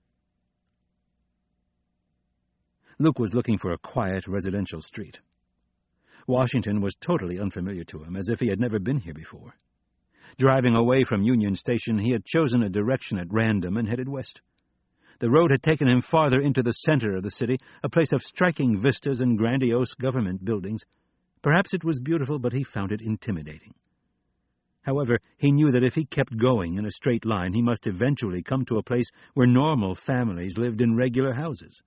Luke was looking for a quiet residential street. Washington was totally unfamiliar to him, as if he had never been here before. Driving away from Union Station, he had chosen a direction at random and headed west. The road had taken him farther into the center of the city, a place of striking vistas and grandiose government buildings. Perhaps it was beautiful, but he found it intimidating. However, he knew that if he kept going in a straight line, he must eventually come to a place where normal families lived in regular houses.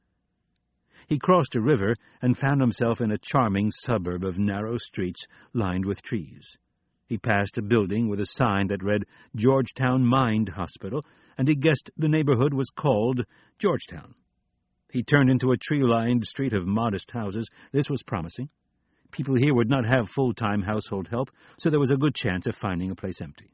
He crossed a river and found himself in a charming suburb of narrow streets lined with trees. He passed a building with a sign that read Georgetown Mind Hospital, and he guessed the neighborhood was called Georgetown. He turned into a tree-lined street of modest houses. This was promising. People here would not have full-time household help, so there was a good chance of finding a place empty.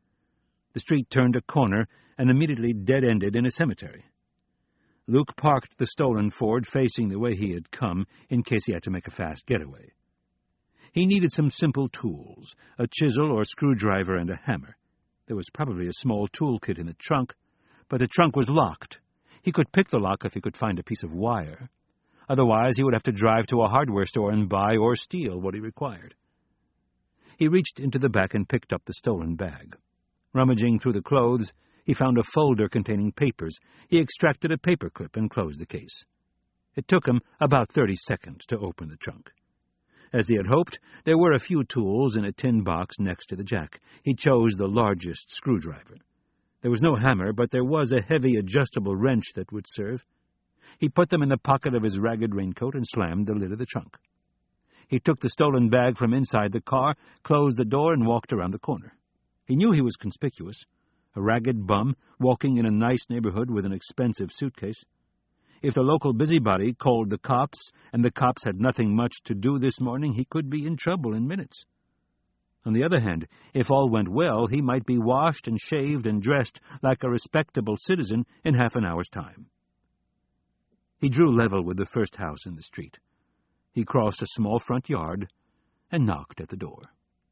The street turned a corner and immediately dead-ended in a cemetery. Luke parked the stolen Ford facing the way he had come, in case he had to make a fast getaway. He needed some simple tools, a chisel or screwdriver and a hammer. There was probably a small toolkit in the trunk, but the trunk was locked. He could pick the lock if he could find a piece of wire. Otherwise, he would have to drive to a hardware store and buy or steal what he required. He reached into the back and picked up the stolen bag. Rummaging through the clothes, he found a folder containing papers. He extracted a paperclip and closed the case. It took him about thirty seconds to open the trunk. As he had hoped, there were a few tools in a tin box next to the jack. He chose the largest screwdriver. There was no hammer, but there was a heavy adjustable wrench that would serve. He put them in the pocket of his ragged raincoat and slammed the lid of the trunk. He took the stolen bag from inside the car, closed the door, and walked around the corner. He knew he was conspicuous, a ragged bum walking in a nice neighborhood with an expensive suitcase. If the local busybody called the cops, and the cops had nothing much to do this morning, he could be in trouble in minutes. On the other hand, if all went well, he might be washed and shaved and dressed like a respectable citizen in half an hour's time. He drew level with the first house in the street. He crossed a small front yard and knocked at the door.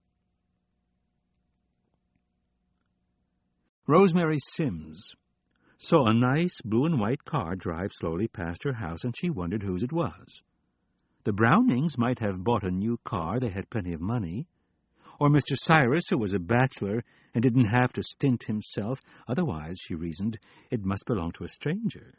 Rosemary Sims saw a nice blue-and-white car drive slowly past her house, and she wondered whose it was. The Brownings might have bought a new car, they had plenty of money. Or Mister Cyrus, who was a bachelor and didn't have to stint himself. Otherwise, she reasoned, it must belong to a stranger.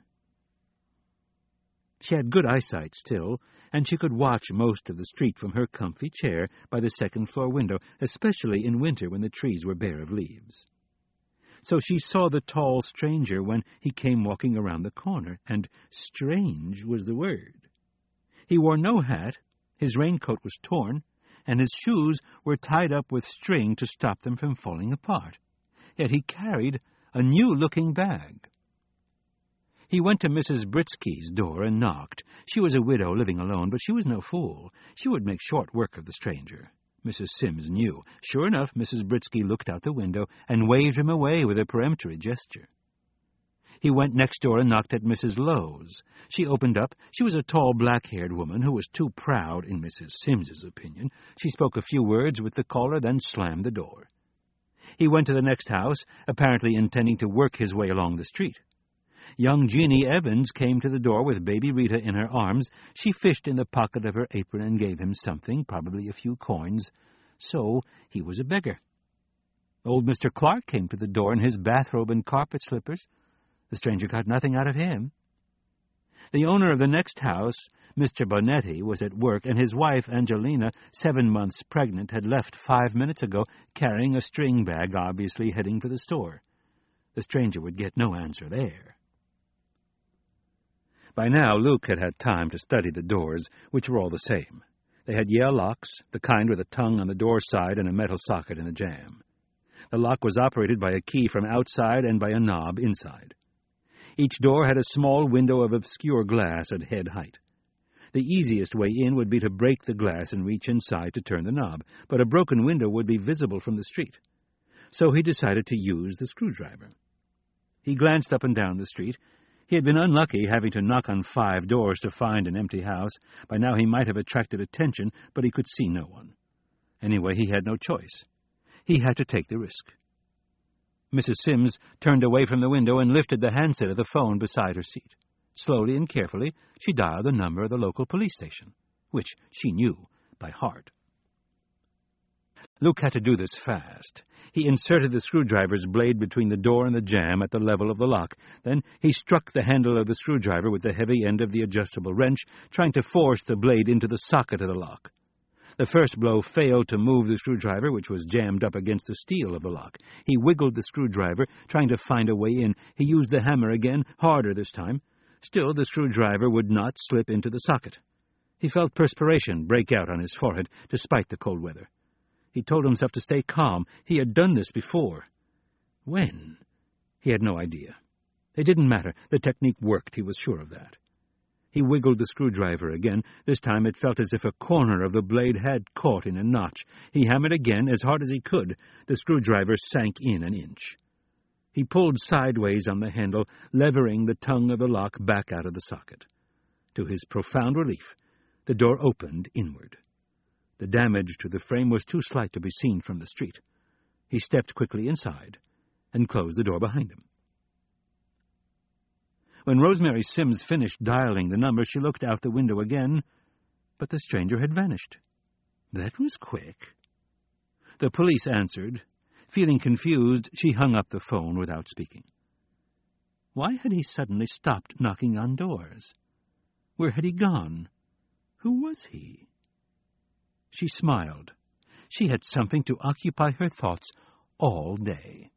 She had good eyesight still, and she could watch most of the street from her comfy chair by the second-floor window, especially in winter when the trees were bare of leaves. So she saw the tall stranger when he came walking around the corner, and strange was the word. He wore no hat, his raincoat was torn, and his shoes were tied up with string to stop them from falling apart. Yet he carried a new-looking bag. He went to Missus Britsky's door and knocked. She was a widow living alone, but she was no fool. She would make short work of the stranger. Missus Sims knew. Sure enough, Missus Britsky looked out the window and waved him away with a peremptory gesture. He went next door and knocked at Missus Lowe's. She opened up. She was a tall, black-haired woman who was too proud, in Missus Sims's opinion. She spoke a few words with the caller, then slammed the door. He went to the next house, apparently intending to work his way along the street. Young Jeannie Evans came to the door with baby Rita in her arms. She fished in the pocket of her apron and gave him something, probably a few coins. So he was a beggar. Old Mister Clark came to the door in his bathrobe and carpet slippers. The stranger got nothing out of him. The owner of the next house, Mister Bonetti, was at work, and his wife, Angelina, seven months pregnant, had left five minutes ago, carrying a string bag, obviously heading for the store. The stranger would get no answer there. By now, Luke had had time to study the doors, which were all the same. They had Yale locks, the kind with a tongue on the door side and a metal socket in the jamb. The lock was operated by a key from outside and by a knob inside. Each door had a small window of obscure glass at head height. The easiest way in would be to break the glass and reach inside to turn the knob, but a broken window would be visible from the street. So he decided to use the screwdriver. He glanced up and down the street. He had been unlucky, having to knock on five doors to find an empty house. By now he might have attracted attention, but he could see no one. Anyway, he had no choice. He had to take the risk. Missus Sims turned away from the window and lifted the handset of the phone beside her seat. Slowly and carefully, she dialed the number of the local police station, which she knew by heart. Luke had to do this fast. He inserted the screwdriver's blade between the door and the jamb at the level of the lock. Then he struck the handle of the screwdriver with the heavy end of the adjustable wrench, trying to force the blade into the socket of the lock. The first blow failed to move the screwdriver, which was jammed up against the steel of the lock. He wiggled the screwdriver, trying to find a way in. He used the hammer again, harder this time. Still, the screwdriver would not slip into the socket. He felt perspiration break out on his forehead, despite the cold weather. He told himself to stay calm. He had done this before. When? He had no idea. It didn't matter. The technique worked, he was sure of that. He wiggled the screwdriver again. This time it felt as if a corner of the blade had caught in a notch. He hammered again, as hard as he could. The screwdriver sank in an inch. He pulled sideways on the handle, levering the tongue of the lock back out of the socket. To his profound relief, the door opened inward. The damage to the frame was too slight to be seen from the street. He stepped quickly inside and closed the door behind him. When Rosemary Sims finished dialing the number, she looked out the window again, but the stranger had vanished. That was quick. The police answered. Feeling confused, she hung up the phone without speaking. Why had he suddenly stopped knocking on doors? Where had he gone? Who was he? She smiled. She had something to occupy her thoughts all day.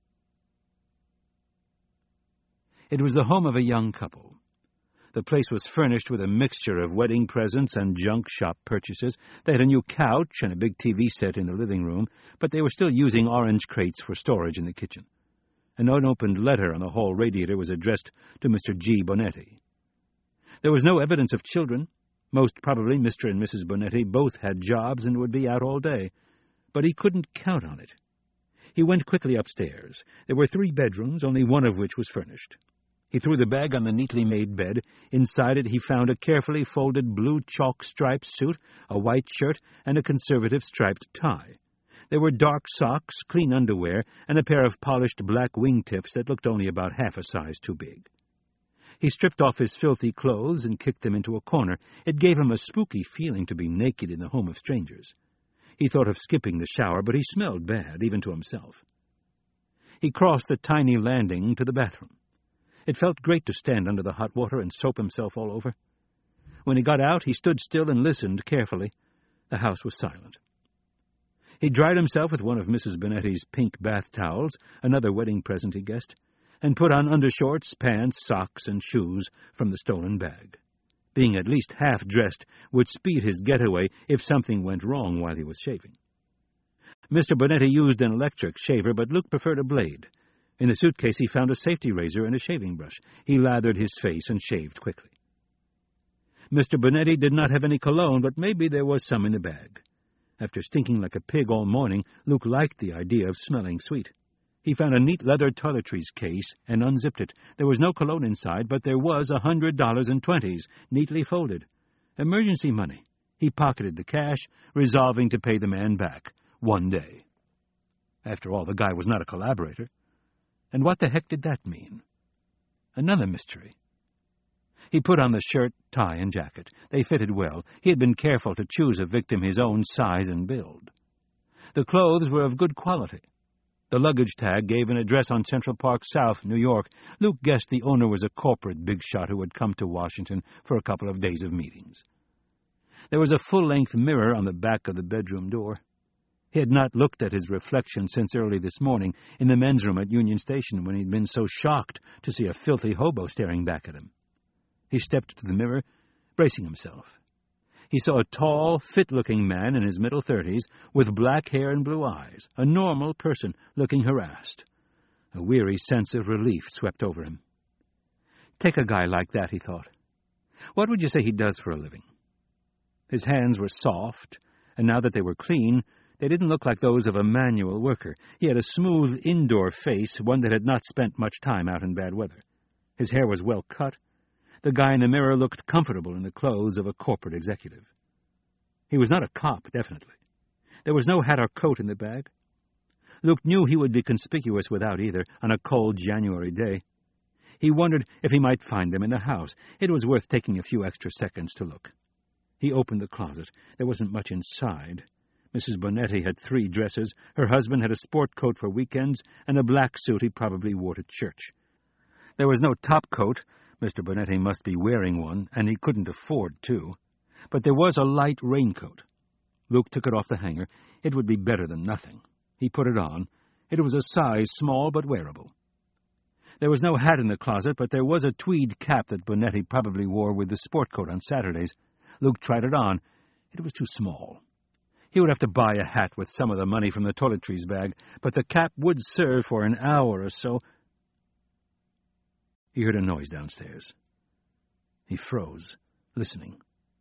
It was the home of a young couple. The place was furnished with a mixture of wedding presents and junk shop purchases. They had a new couch and a big T V set in the living room, but they were still using orange crates for storage in the kitchen. An unopened letter on the hall radiator was addressed to Mister G. Bonetti. There was no evidence of children. Most probably Mister and Missus Bonetti both had jobs and would be out all day, but he couldn't count on it. He went quickly upstairs. There were three bedrooms, only one of which was furnished. He threw the bag on the neatly made bed. Inside it he found a carefully folded blue chalk-striped suit, a white shirt, and a conservative striped tie. There were dark socks, clean underwear, and a pair of polished black wingtips that looked only about half a size too big. He stripped off his filthy clothes and kicked them into a corner. It gave him a spooky feeling to be naked in the home of strangers. He thought of skipping the shower, but he smelled bad, even to himself. He crossed the tiny landing to the bathroom. It felt great to stand under the hot water and soap himself all over. When he got out, he stood still and listened carefully. The house was silent. He dried himself with one of Missus Bonetti's pink bath towels, another wedding present, he guessed, and put on undershorts, pants, socks, and shoes from the stolen bag. Being at least half-dressed would speed his getaway if something went wrong while he was shaving. Mister Bonetti used an electric shaver, but Luke preferred a blade. In the suitcase he found a safety razor and a shaving brush. He lathered his face and shaved quickly. Mister Bonetti did not have any cologne, but maybe there was some in the bag. After stinking like a pig all morning, Luke liked the idea of smelling sweet. He found a neat leather toiletries case and unzipped it. There was no cologne inside, but there was a hundred dollars in twenties, neatly folded. Emergency money. He pocketed the cash, resolving to pay the man back one day. After all, the guy was not a collaborator. And what the heck did that mean? Another mystery. He put on the shirt, tie, and jacket. They fitted well. He had been careful to choose a victim his own size and build. The clothes were of good quality. The luggage tag gave an address on Central Park South, New York. Luke guessed the owner was a corporate big shot who had come to Washington for a couple of days of meetings. There was a full-length mirror on the back of the bedroom door. He had not looked at his reflection since early this morning in the men's room at Union Station when he had been so shocked to see a filthy hobo staring back at him. He stepped to the mirror, bracing himself. He saw a tall, fit-looking man in his middle thirties with black hair and blue eyes, a normal person looking harassed. A weary sense of relief swept over him. Take a guy like that, he thought. What would you say he does for a living? His hands were soft, and now that they were clean, they didn't look like those of a manual worker. He had a smooth indoor face, one that had not spent much time out in bad weather. His hair was well cut. The guy in the mirror looked comfortable in the clothes of a corporate executive. He was not a cop, definitely. There was no hat or coat in the bag. Luke knew he would be conspicuous without either on a cold January day. He wondered if he might find them in the house. It was worth taking a few extra seconds to look. He opened the closet. There wasn't much inside. Missus Bonetti had three dresses. Her husband had a sport coat for weekends and a black suit he probably wore to church. There was no top coat. Mister Bonetti must be wearing one, and he couldn't afford two. But there was a light raincoat. Luke took it off the hanger. It would be better than nothing. He put it on. It was a size small but wearable. There was no hat in the closet, but there was a tweed cap that Bonetti probably wore with the sport coat on Saturdays. Luke tried it on. It was too small. He would have to buy a hat with some of the money from the toiletries bag, but the cap would serve for an hour or so. He heard a noise downstairs. He froze, listening.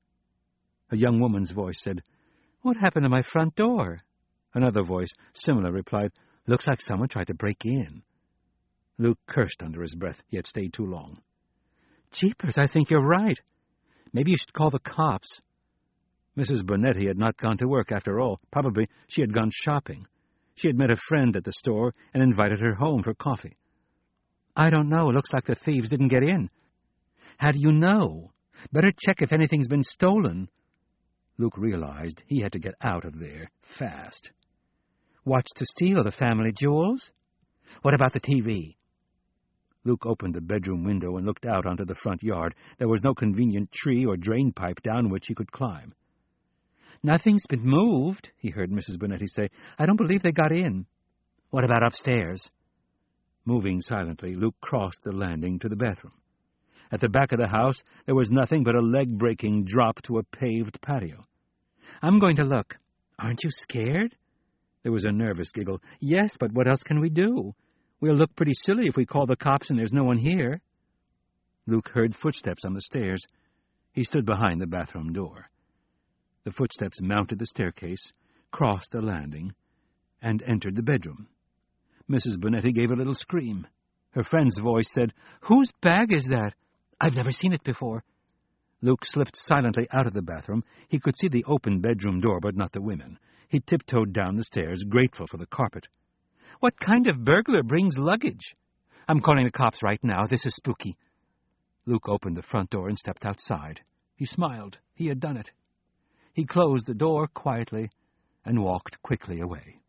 A young woman's voice said, "What happened to my front door?" Another voice, similar, replied, "Looks like someone tried to break in." Luke cursed under his breath. He had stayed too long. "Jeepers, I think you're right. Maybe you should call the cops." Missus Bonetti had not gone to work after all. Probably she had gone shopping. She had met a friend at the store and invited her home for coffee. "I don't know. It looks like the thieves didn't get in." "How do you know? Better check if anything's been stolen." Luke realized he had to get out of there fast. "Watch to steal the family jewels? What about the T V?" Luke opened the bedroom window and looked out onto the front yard. There was no convenient tree or drain pipe down which he could climb. "Nothing's been moved," he heard Missus Bonetti say. "I don't believe they got in." "What about upstairs?" Moving silently, Luke crossed the landing to the bathroom. At the back of the house, there was nothing but a leg-breaking drop to a paved patio. "I'm going to look." "Aren't you scared?" There was a nervous giggle. "Yes, but what else can we do? We'll look pretty silly if we call the cops and there's no one here." Luke heard footsteps on the stairs. He stood behind the bathroom door. The footsteps mounted the staircase, crossed the landing, and entered the bedroom. Missus Bonetti gave a little scream. Her friend's voice said, "Whose bag is that? I've never seen it before." Luke slipped silently out of the bathroom. He could see the open bedroom door, but not the women. He tiptoed down the stairs, grateful for the carpet. "What kind of burglar brings luggage?" "I'm calling the cops right now. This is spooky." Luke opened the front door and stepped outside. He smiled. He had done it. He closed the door quietly and walked quickly away.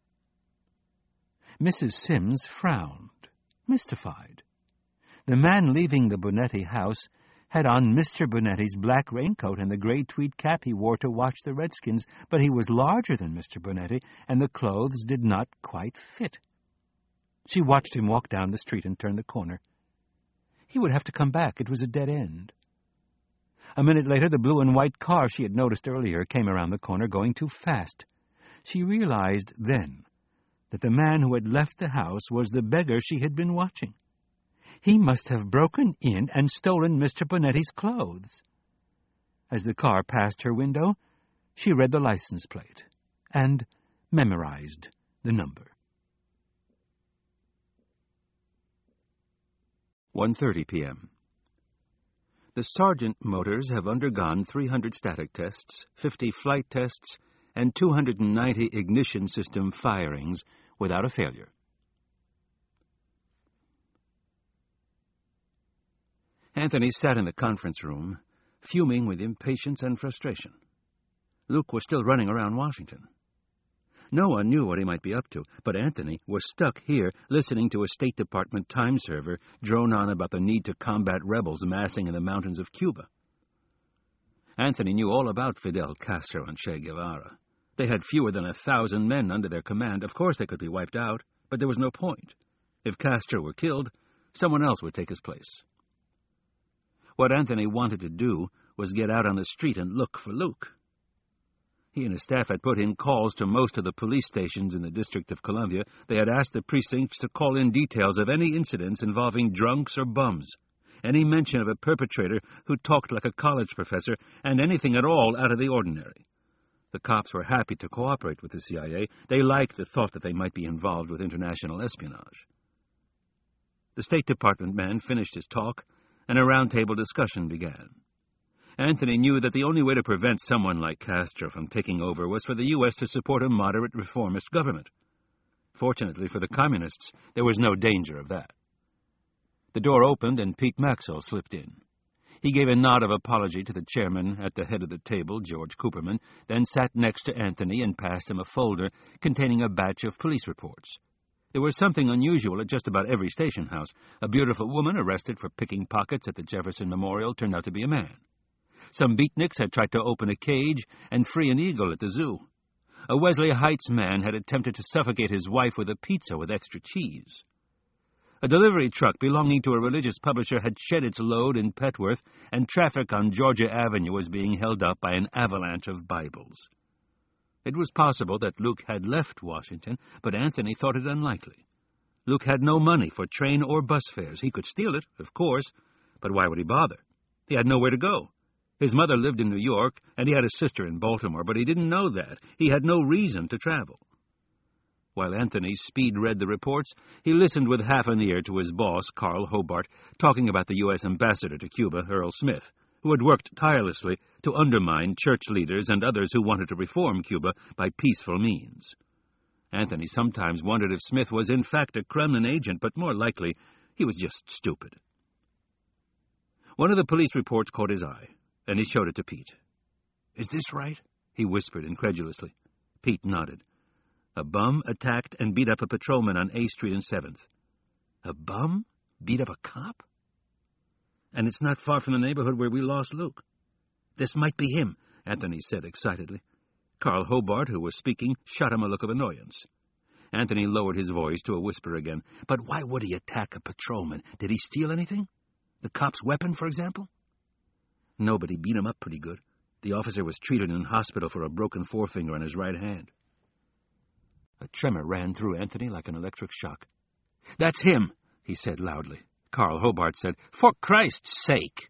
Missus Sims frowned, mystified. The man leaving the Bonetti house had on Mister Bonetti's black raincoat and the gray tweed cap he wore to watch the Redskins, but he was larger than Mister Bonetti, and the clothes did not quite fit. She watched him walk down the street and turn the corner. He would have to come back. It was a dead end. A minute later, the blue and white car she had noticed earlier came around the corner, going too fast. She realized then that the man who had left the house was the beggar she had been watching. He must have broken in and stolen Mister Bonetti's clothes. As the car passed her window, she read the license plate and memorized the number. one thirty p.m. The Sargent motors have undergone three hundred static tests, fifty flight tests, and two hundred ninety ignition system firings without a failure. Anthony sat in the conference room, fuming with impatience and frustration. Luke was still running around Washington. No one knew what he might be up to, but Anthony was stuck here listening to a State Department time server drone on about the need to combat rebels massing in the mountains of Cuba. Anthony knew all about Fidel Castro and Che Guevara. They had fewer than a thousand men under their command. Of course they could be wiped out, but there was no point. If Castro were killed, someone else would take his place. What Anthony wanted to do was get out on the street and look for Luke. He and his staff had put in calls to most of the police stations in the District of Columbia. They had asked the precincts to call in details of any incidents involving drunks or bums, any mention of a perpetrator who talked like a college professor, and anything at all out of the ordinary. The cops were happy to cooperate with the C I A. They liked the thought that they might be involved with international espionage. The State Department man finished his talk and a round-table discussion began. Anthony knew that the only way to prevent someone like Castro from taking over was for the U S to support a moderate reformist government. Fortunately for the Communists, there was no danger of that. The door opened and Pete Maxwell slipped in. He gave a nod of apology to the chairman at the head of the table, George Cooperman, then sat next to Anthony and passed him a folder containing a batch of police reports. There was something unusual at just about every station house. A beautiful woman arrested for picking pockets at the Jefferson Memorial turned out to be a man. Some beatniks had tried to open a cage and free an eagle at the zoo. A Wesley Heights man had attempted to suffocate his wife with a pizza with extra cheese. A delivery truck belonging to a religious publisher had shed its load in Petworth, and traffic on Georgia Avenue was being held up by an avalanche of Bibles. It was possible that Luke had left Washington, but Anthony thought it unlikely. Luke had no money for train or bus fares. He could steal it, of course, but why would he bother? He had nowhere to go. His mother lived in New York, and he had a sister in Baltimore, but he didn't know that. He had no reason to travel. While Anthony speed-read the reports, he listened with half an ear to his boss, Carl Hobart, talking about the U S ambassador to Cuba, Earl Smith, who had worked tirelessly to undermine church leaders and others who wanted to reform Cuba by peaceful means. Anthony sometimes wondered if Smith was in fact a Kremlin agent, but more likely he was just stupid. One of the police reports caught his eye, and he showed it to Pete. "Is this right?" he whispered incredulously. Pete nodded. A bum attacked and beat up a patrolman on A Street and seventh. A bum beat up a cop? And it's not far from the neighborhood where we lost Luke. This might be him, Anthony said excitedly. Carl Hobart, who was speaking, shot him a look of annoyance. Anthony lowered his voice to a whisper again. But why would he attack a patrolman? Did he steal anything? The cop's weapon, for example? Nobody beat him up pretty good. The officer was treated in hospital for a broken forefinger on his right hand. A tremor ran through Anthony like an electric shock. "That's him," he said loudly. Carl Hobart said, "For Christ's sake!"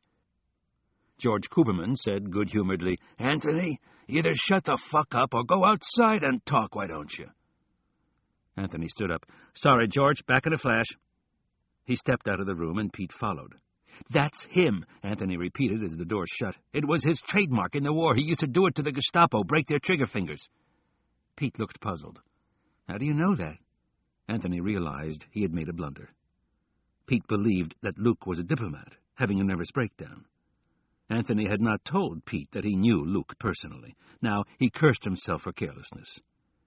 George Cooperman said good-humoredly, "Anthony, either shut the fuck up or go outside and talk, why don't you?" Anthony stood up. "Sorry, George, back in a flash." He stepped out of the room and Pete followed. "That's him," Anthony repeated as the door shut. "It was his trademark in the war. He used to do it to the Gestapo, break their trigger fingers." Pete looked puzzled. "How do you know that?" Anthony realized he had made a blunder. Pete believed that Luke was a diplomat, having a nervous breakdown. Anthony had not told Pete that he knew Luke personally. Now he cursed himself for carelessness.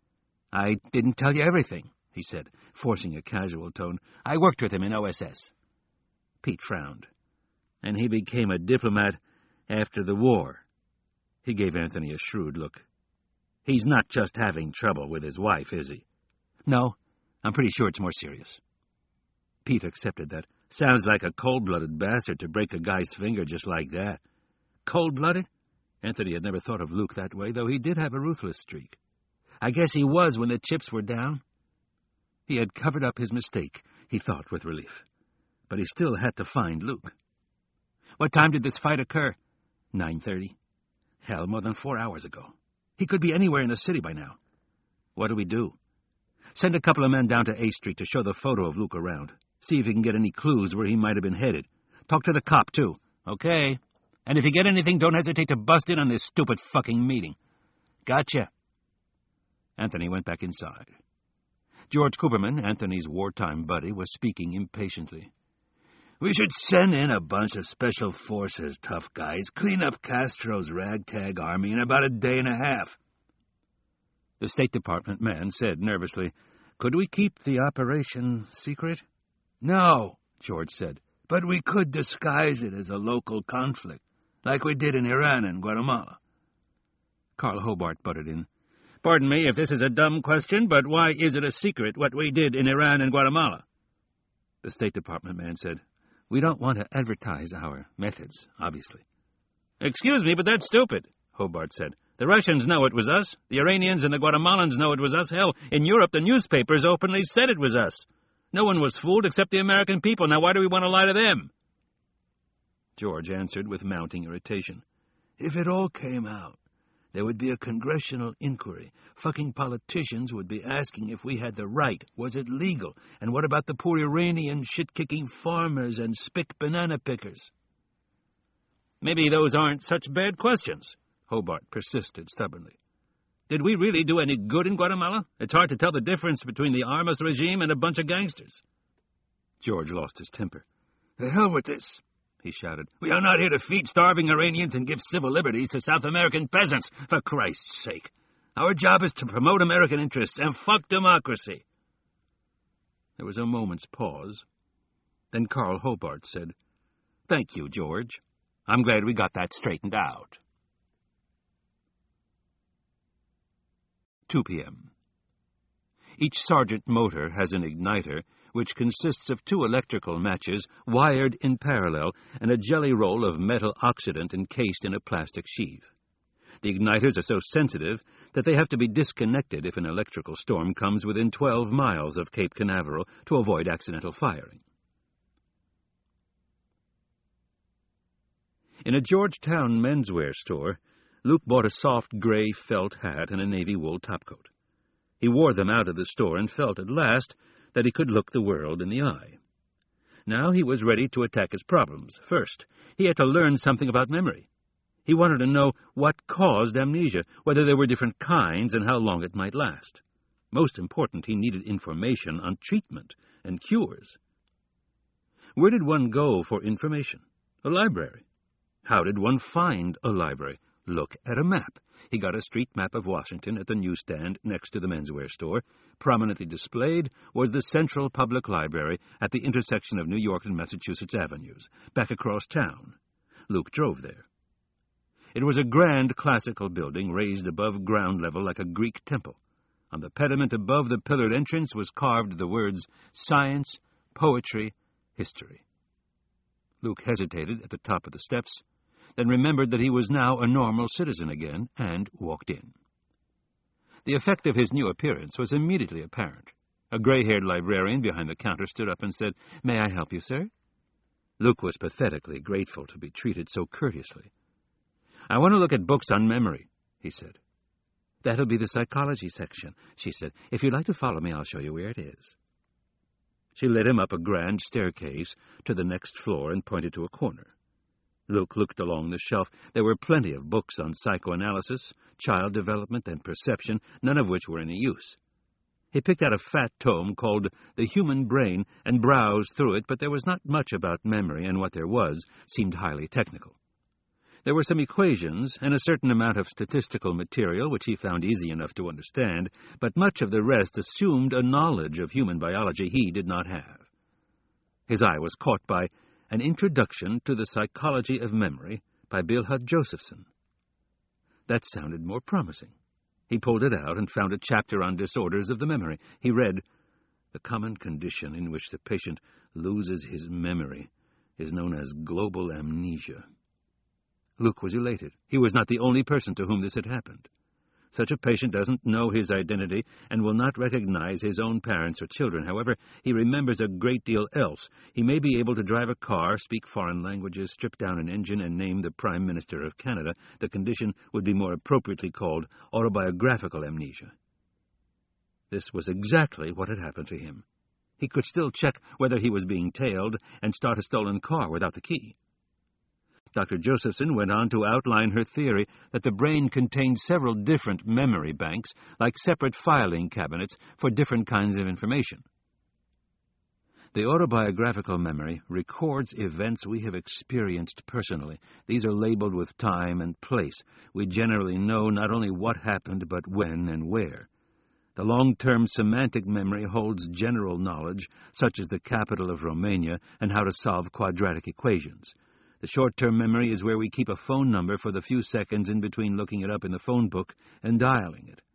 "I didn't tell you everything," he said, forcing a casual tone. "I worked with him in O S S." Pete frowned. "And he became a diplomat after the war." He gave Anthony a shrewd look. "He's not just having trouble with his wife, is he?" "No, I'm pretty sure it's more serious." Pete accepted that. "Sounds like a cold-blooded bastard to break a guy's finger just like that." Cold-blooded? Anthony had never thought of Luke that way, though he did have a ruthless streak. I guess he was when the chips were down. He had covered up his mistake, he thought with relief. But he still had to find Luke. "What time did this fight occur?" nine thirty. Hell, more than four hours ago. He could be anywhere in the city by now. What do we do? Send a couple of men down to A Street to show the photo of Luke around. See if you can get any clues where he might have been headed. Talk to the cop, too. Okay. And if you get anything, don't hesitate to bust in on this stupid fucking meeting. Gotcha. Anthony went back inside. George Cooperman, Anthony's wartime buddy, was speaking impatiently. "We should send in a bunch of special forces, tough guys, clean up Castro's ragtag army in about a day and a half." The State Department man said nervously, "Could we keep the operation secret?" "No," George said, "but we could disguise it as a local conflict, like we did in Iran and Guatemala." Carl Hobart butted in. "Pardon me if this is a dumb question, but why is it a secret what we did in Iran and Guatemala?" The State Department man said, "We don't want to advertise our methods, obviously." "Excuse me, but that's stupid," Hobart said. "The Russians know it was us. The Iranians and the Guatemalans know it was us. Hell, in Europe, the newspapers openly said it was us. No one was fooled except the American people. Now why do we want to lie to them?" George answered with mounting irritation. "If it all came out, there would be a congressional inquiry. Fucking politicians would be asking if we had the right. Was it legal? And what about the poor Iranian shit-kicking farmers and spick banana pickers? Maybe those aren't such bad questions, Hobart persisted stubbornly. Did we really do any good in Guatemala? It's hard to tell the difference between the Armas regime and a bunch of gangsters. George lost his temper. The hell with this, he shouted. We are not here to feed starving Iranians and give civil liberties to South American peasants, for Christ's sake. Our job is to promote American interests and fuck democracy. There was a moment's pause. Then Carl Hobart said, Thank you, George. I'm glad we got that straightened out. two p.m. Each Sargent motor has an igniter, which consists of two electrical matches wired in parallel and a jelly roll of metal oxidant encased in a plastic sheath. The igniters are so sensitive that they have to be disconnected if an electrical storm comes within twelve miles of Cape Canaveral to avoid accidental firing. In a Georgetown menswear store, Luke bought a soft gray felt hat and a navy wool topcoat. He wore them out of the store and felt at last that he could look the world in the eye. Now he was ready to attack his problems. First, he had to learn something about memory. He wanted to know what caused amnesia, whether there were different kinds, and how long it might last. Most important, he needed information on treatment and cures. Where did one go for information? A library. How did one find a library? Look at a map. He got a street map of Washington at the newsstand next to the menswear store. Prominently displayed was the Central Public Library at the intersection of New York and Massachusetts Avenues, back across town. Luke drove there. It was a grand classical building raised above ground level like a Greek temple. On the pediment above the pillared entrance was carved the words Science, Poetry, History. Luke hesitated at the top of the steps, then remembered that he was now a normal citizen again, and walked in. The effect of his new appearance was immediately apparent. A gray-haired librarian behind the counter stood up and said, "May I help you, sir?" Luke was pathetically grateful to be treated so courteously. "I want to look at books on memory," he said. "That'll be the psychology section," she said. "If you'd like to follow me, I'll show you where it is." She led him up a grand staircase to the next floor and pointed to a corner. Luke looked along the shelf. There were plenty of books on psychoanalysis, child development, and perception, none of which were any use. He picked out a fat tome called The Human Brain and browsed through it, but there was not much about memory, and what there was seemed highly technical. There were some equations and a certain amount of statistical material which he found easy enough to understand, but much of the rest assumed a knowledge of human biology he did not have. His eye was caught by An Introduction to the Psychology of Memory by Bilhud Josephson. That sounded more promising. He pulled it out and found a chapter on disorders of the memory. He read, "The common condition in which the patient loses his memory is known as global amnesia." Luke was elated. He was not the only person to whom this had happened. Such a patient doesn't know his identity and will not recognize his own parents or children. However, he remembers a great deal else. He may be able to drive a car, speak foreign languages, strip down an engine, and name the Prime Minister of Canada. The condition would be more appropriately called autobiographical amnesia. This was exactly what had happened to him. He could still check whether he was being tailed and start a stolen car without the key. Doctor Josephson went on to outline her theory that the brain contained several different memory banks, like separate filing cabinets for different kinds of information. The autobiographical memory records events we have experienced personally. These are labeled with time and place. We generally know not only what happened, but when and where. The long-term semantic memory holds general knowledge, such as the capital of Romania and how to solve quadratic equations. The short-term memory is where we keep a phone number for the few seconds in between looking it up in the phone book and dialing it.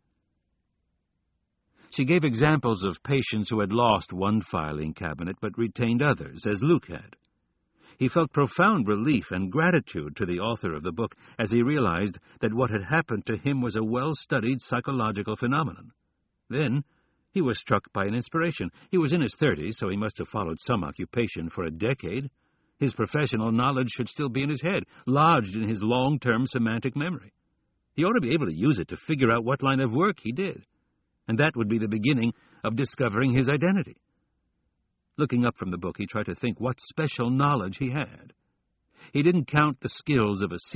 She gave examples of patients who had lost one filing cabinet but retained others, as Luke had. He felt profound relief and gratitude to the author of the book as he realized that what had happened to him was a well-studied psychological phenomenon. Then he was struck by an inspiration. He was in his thirties, so he must have followed some occupation for a decade. His professional knowledge should still be in his head, lodged in his long-term semantic memory. He ought to be able to use it to figure out what line of work he did, and that would be the beginning of discovering his identity. Looking up from the book, he tried to think what special knowledge he had. He didn't count the skills of a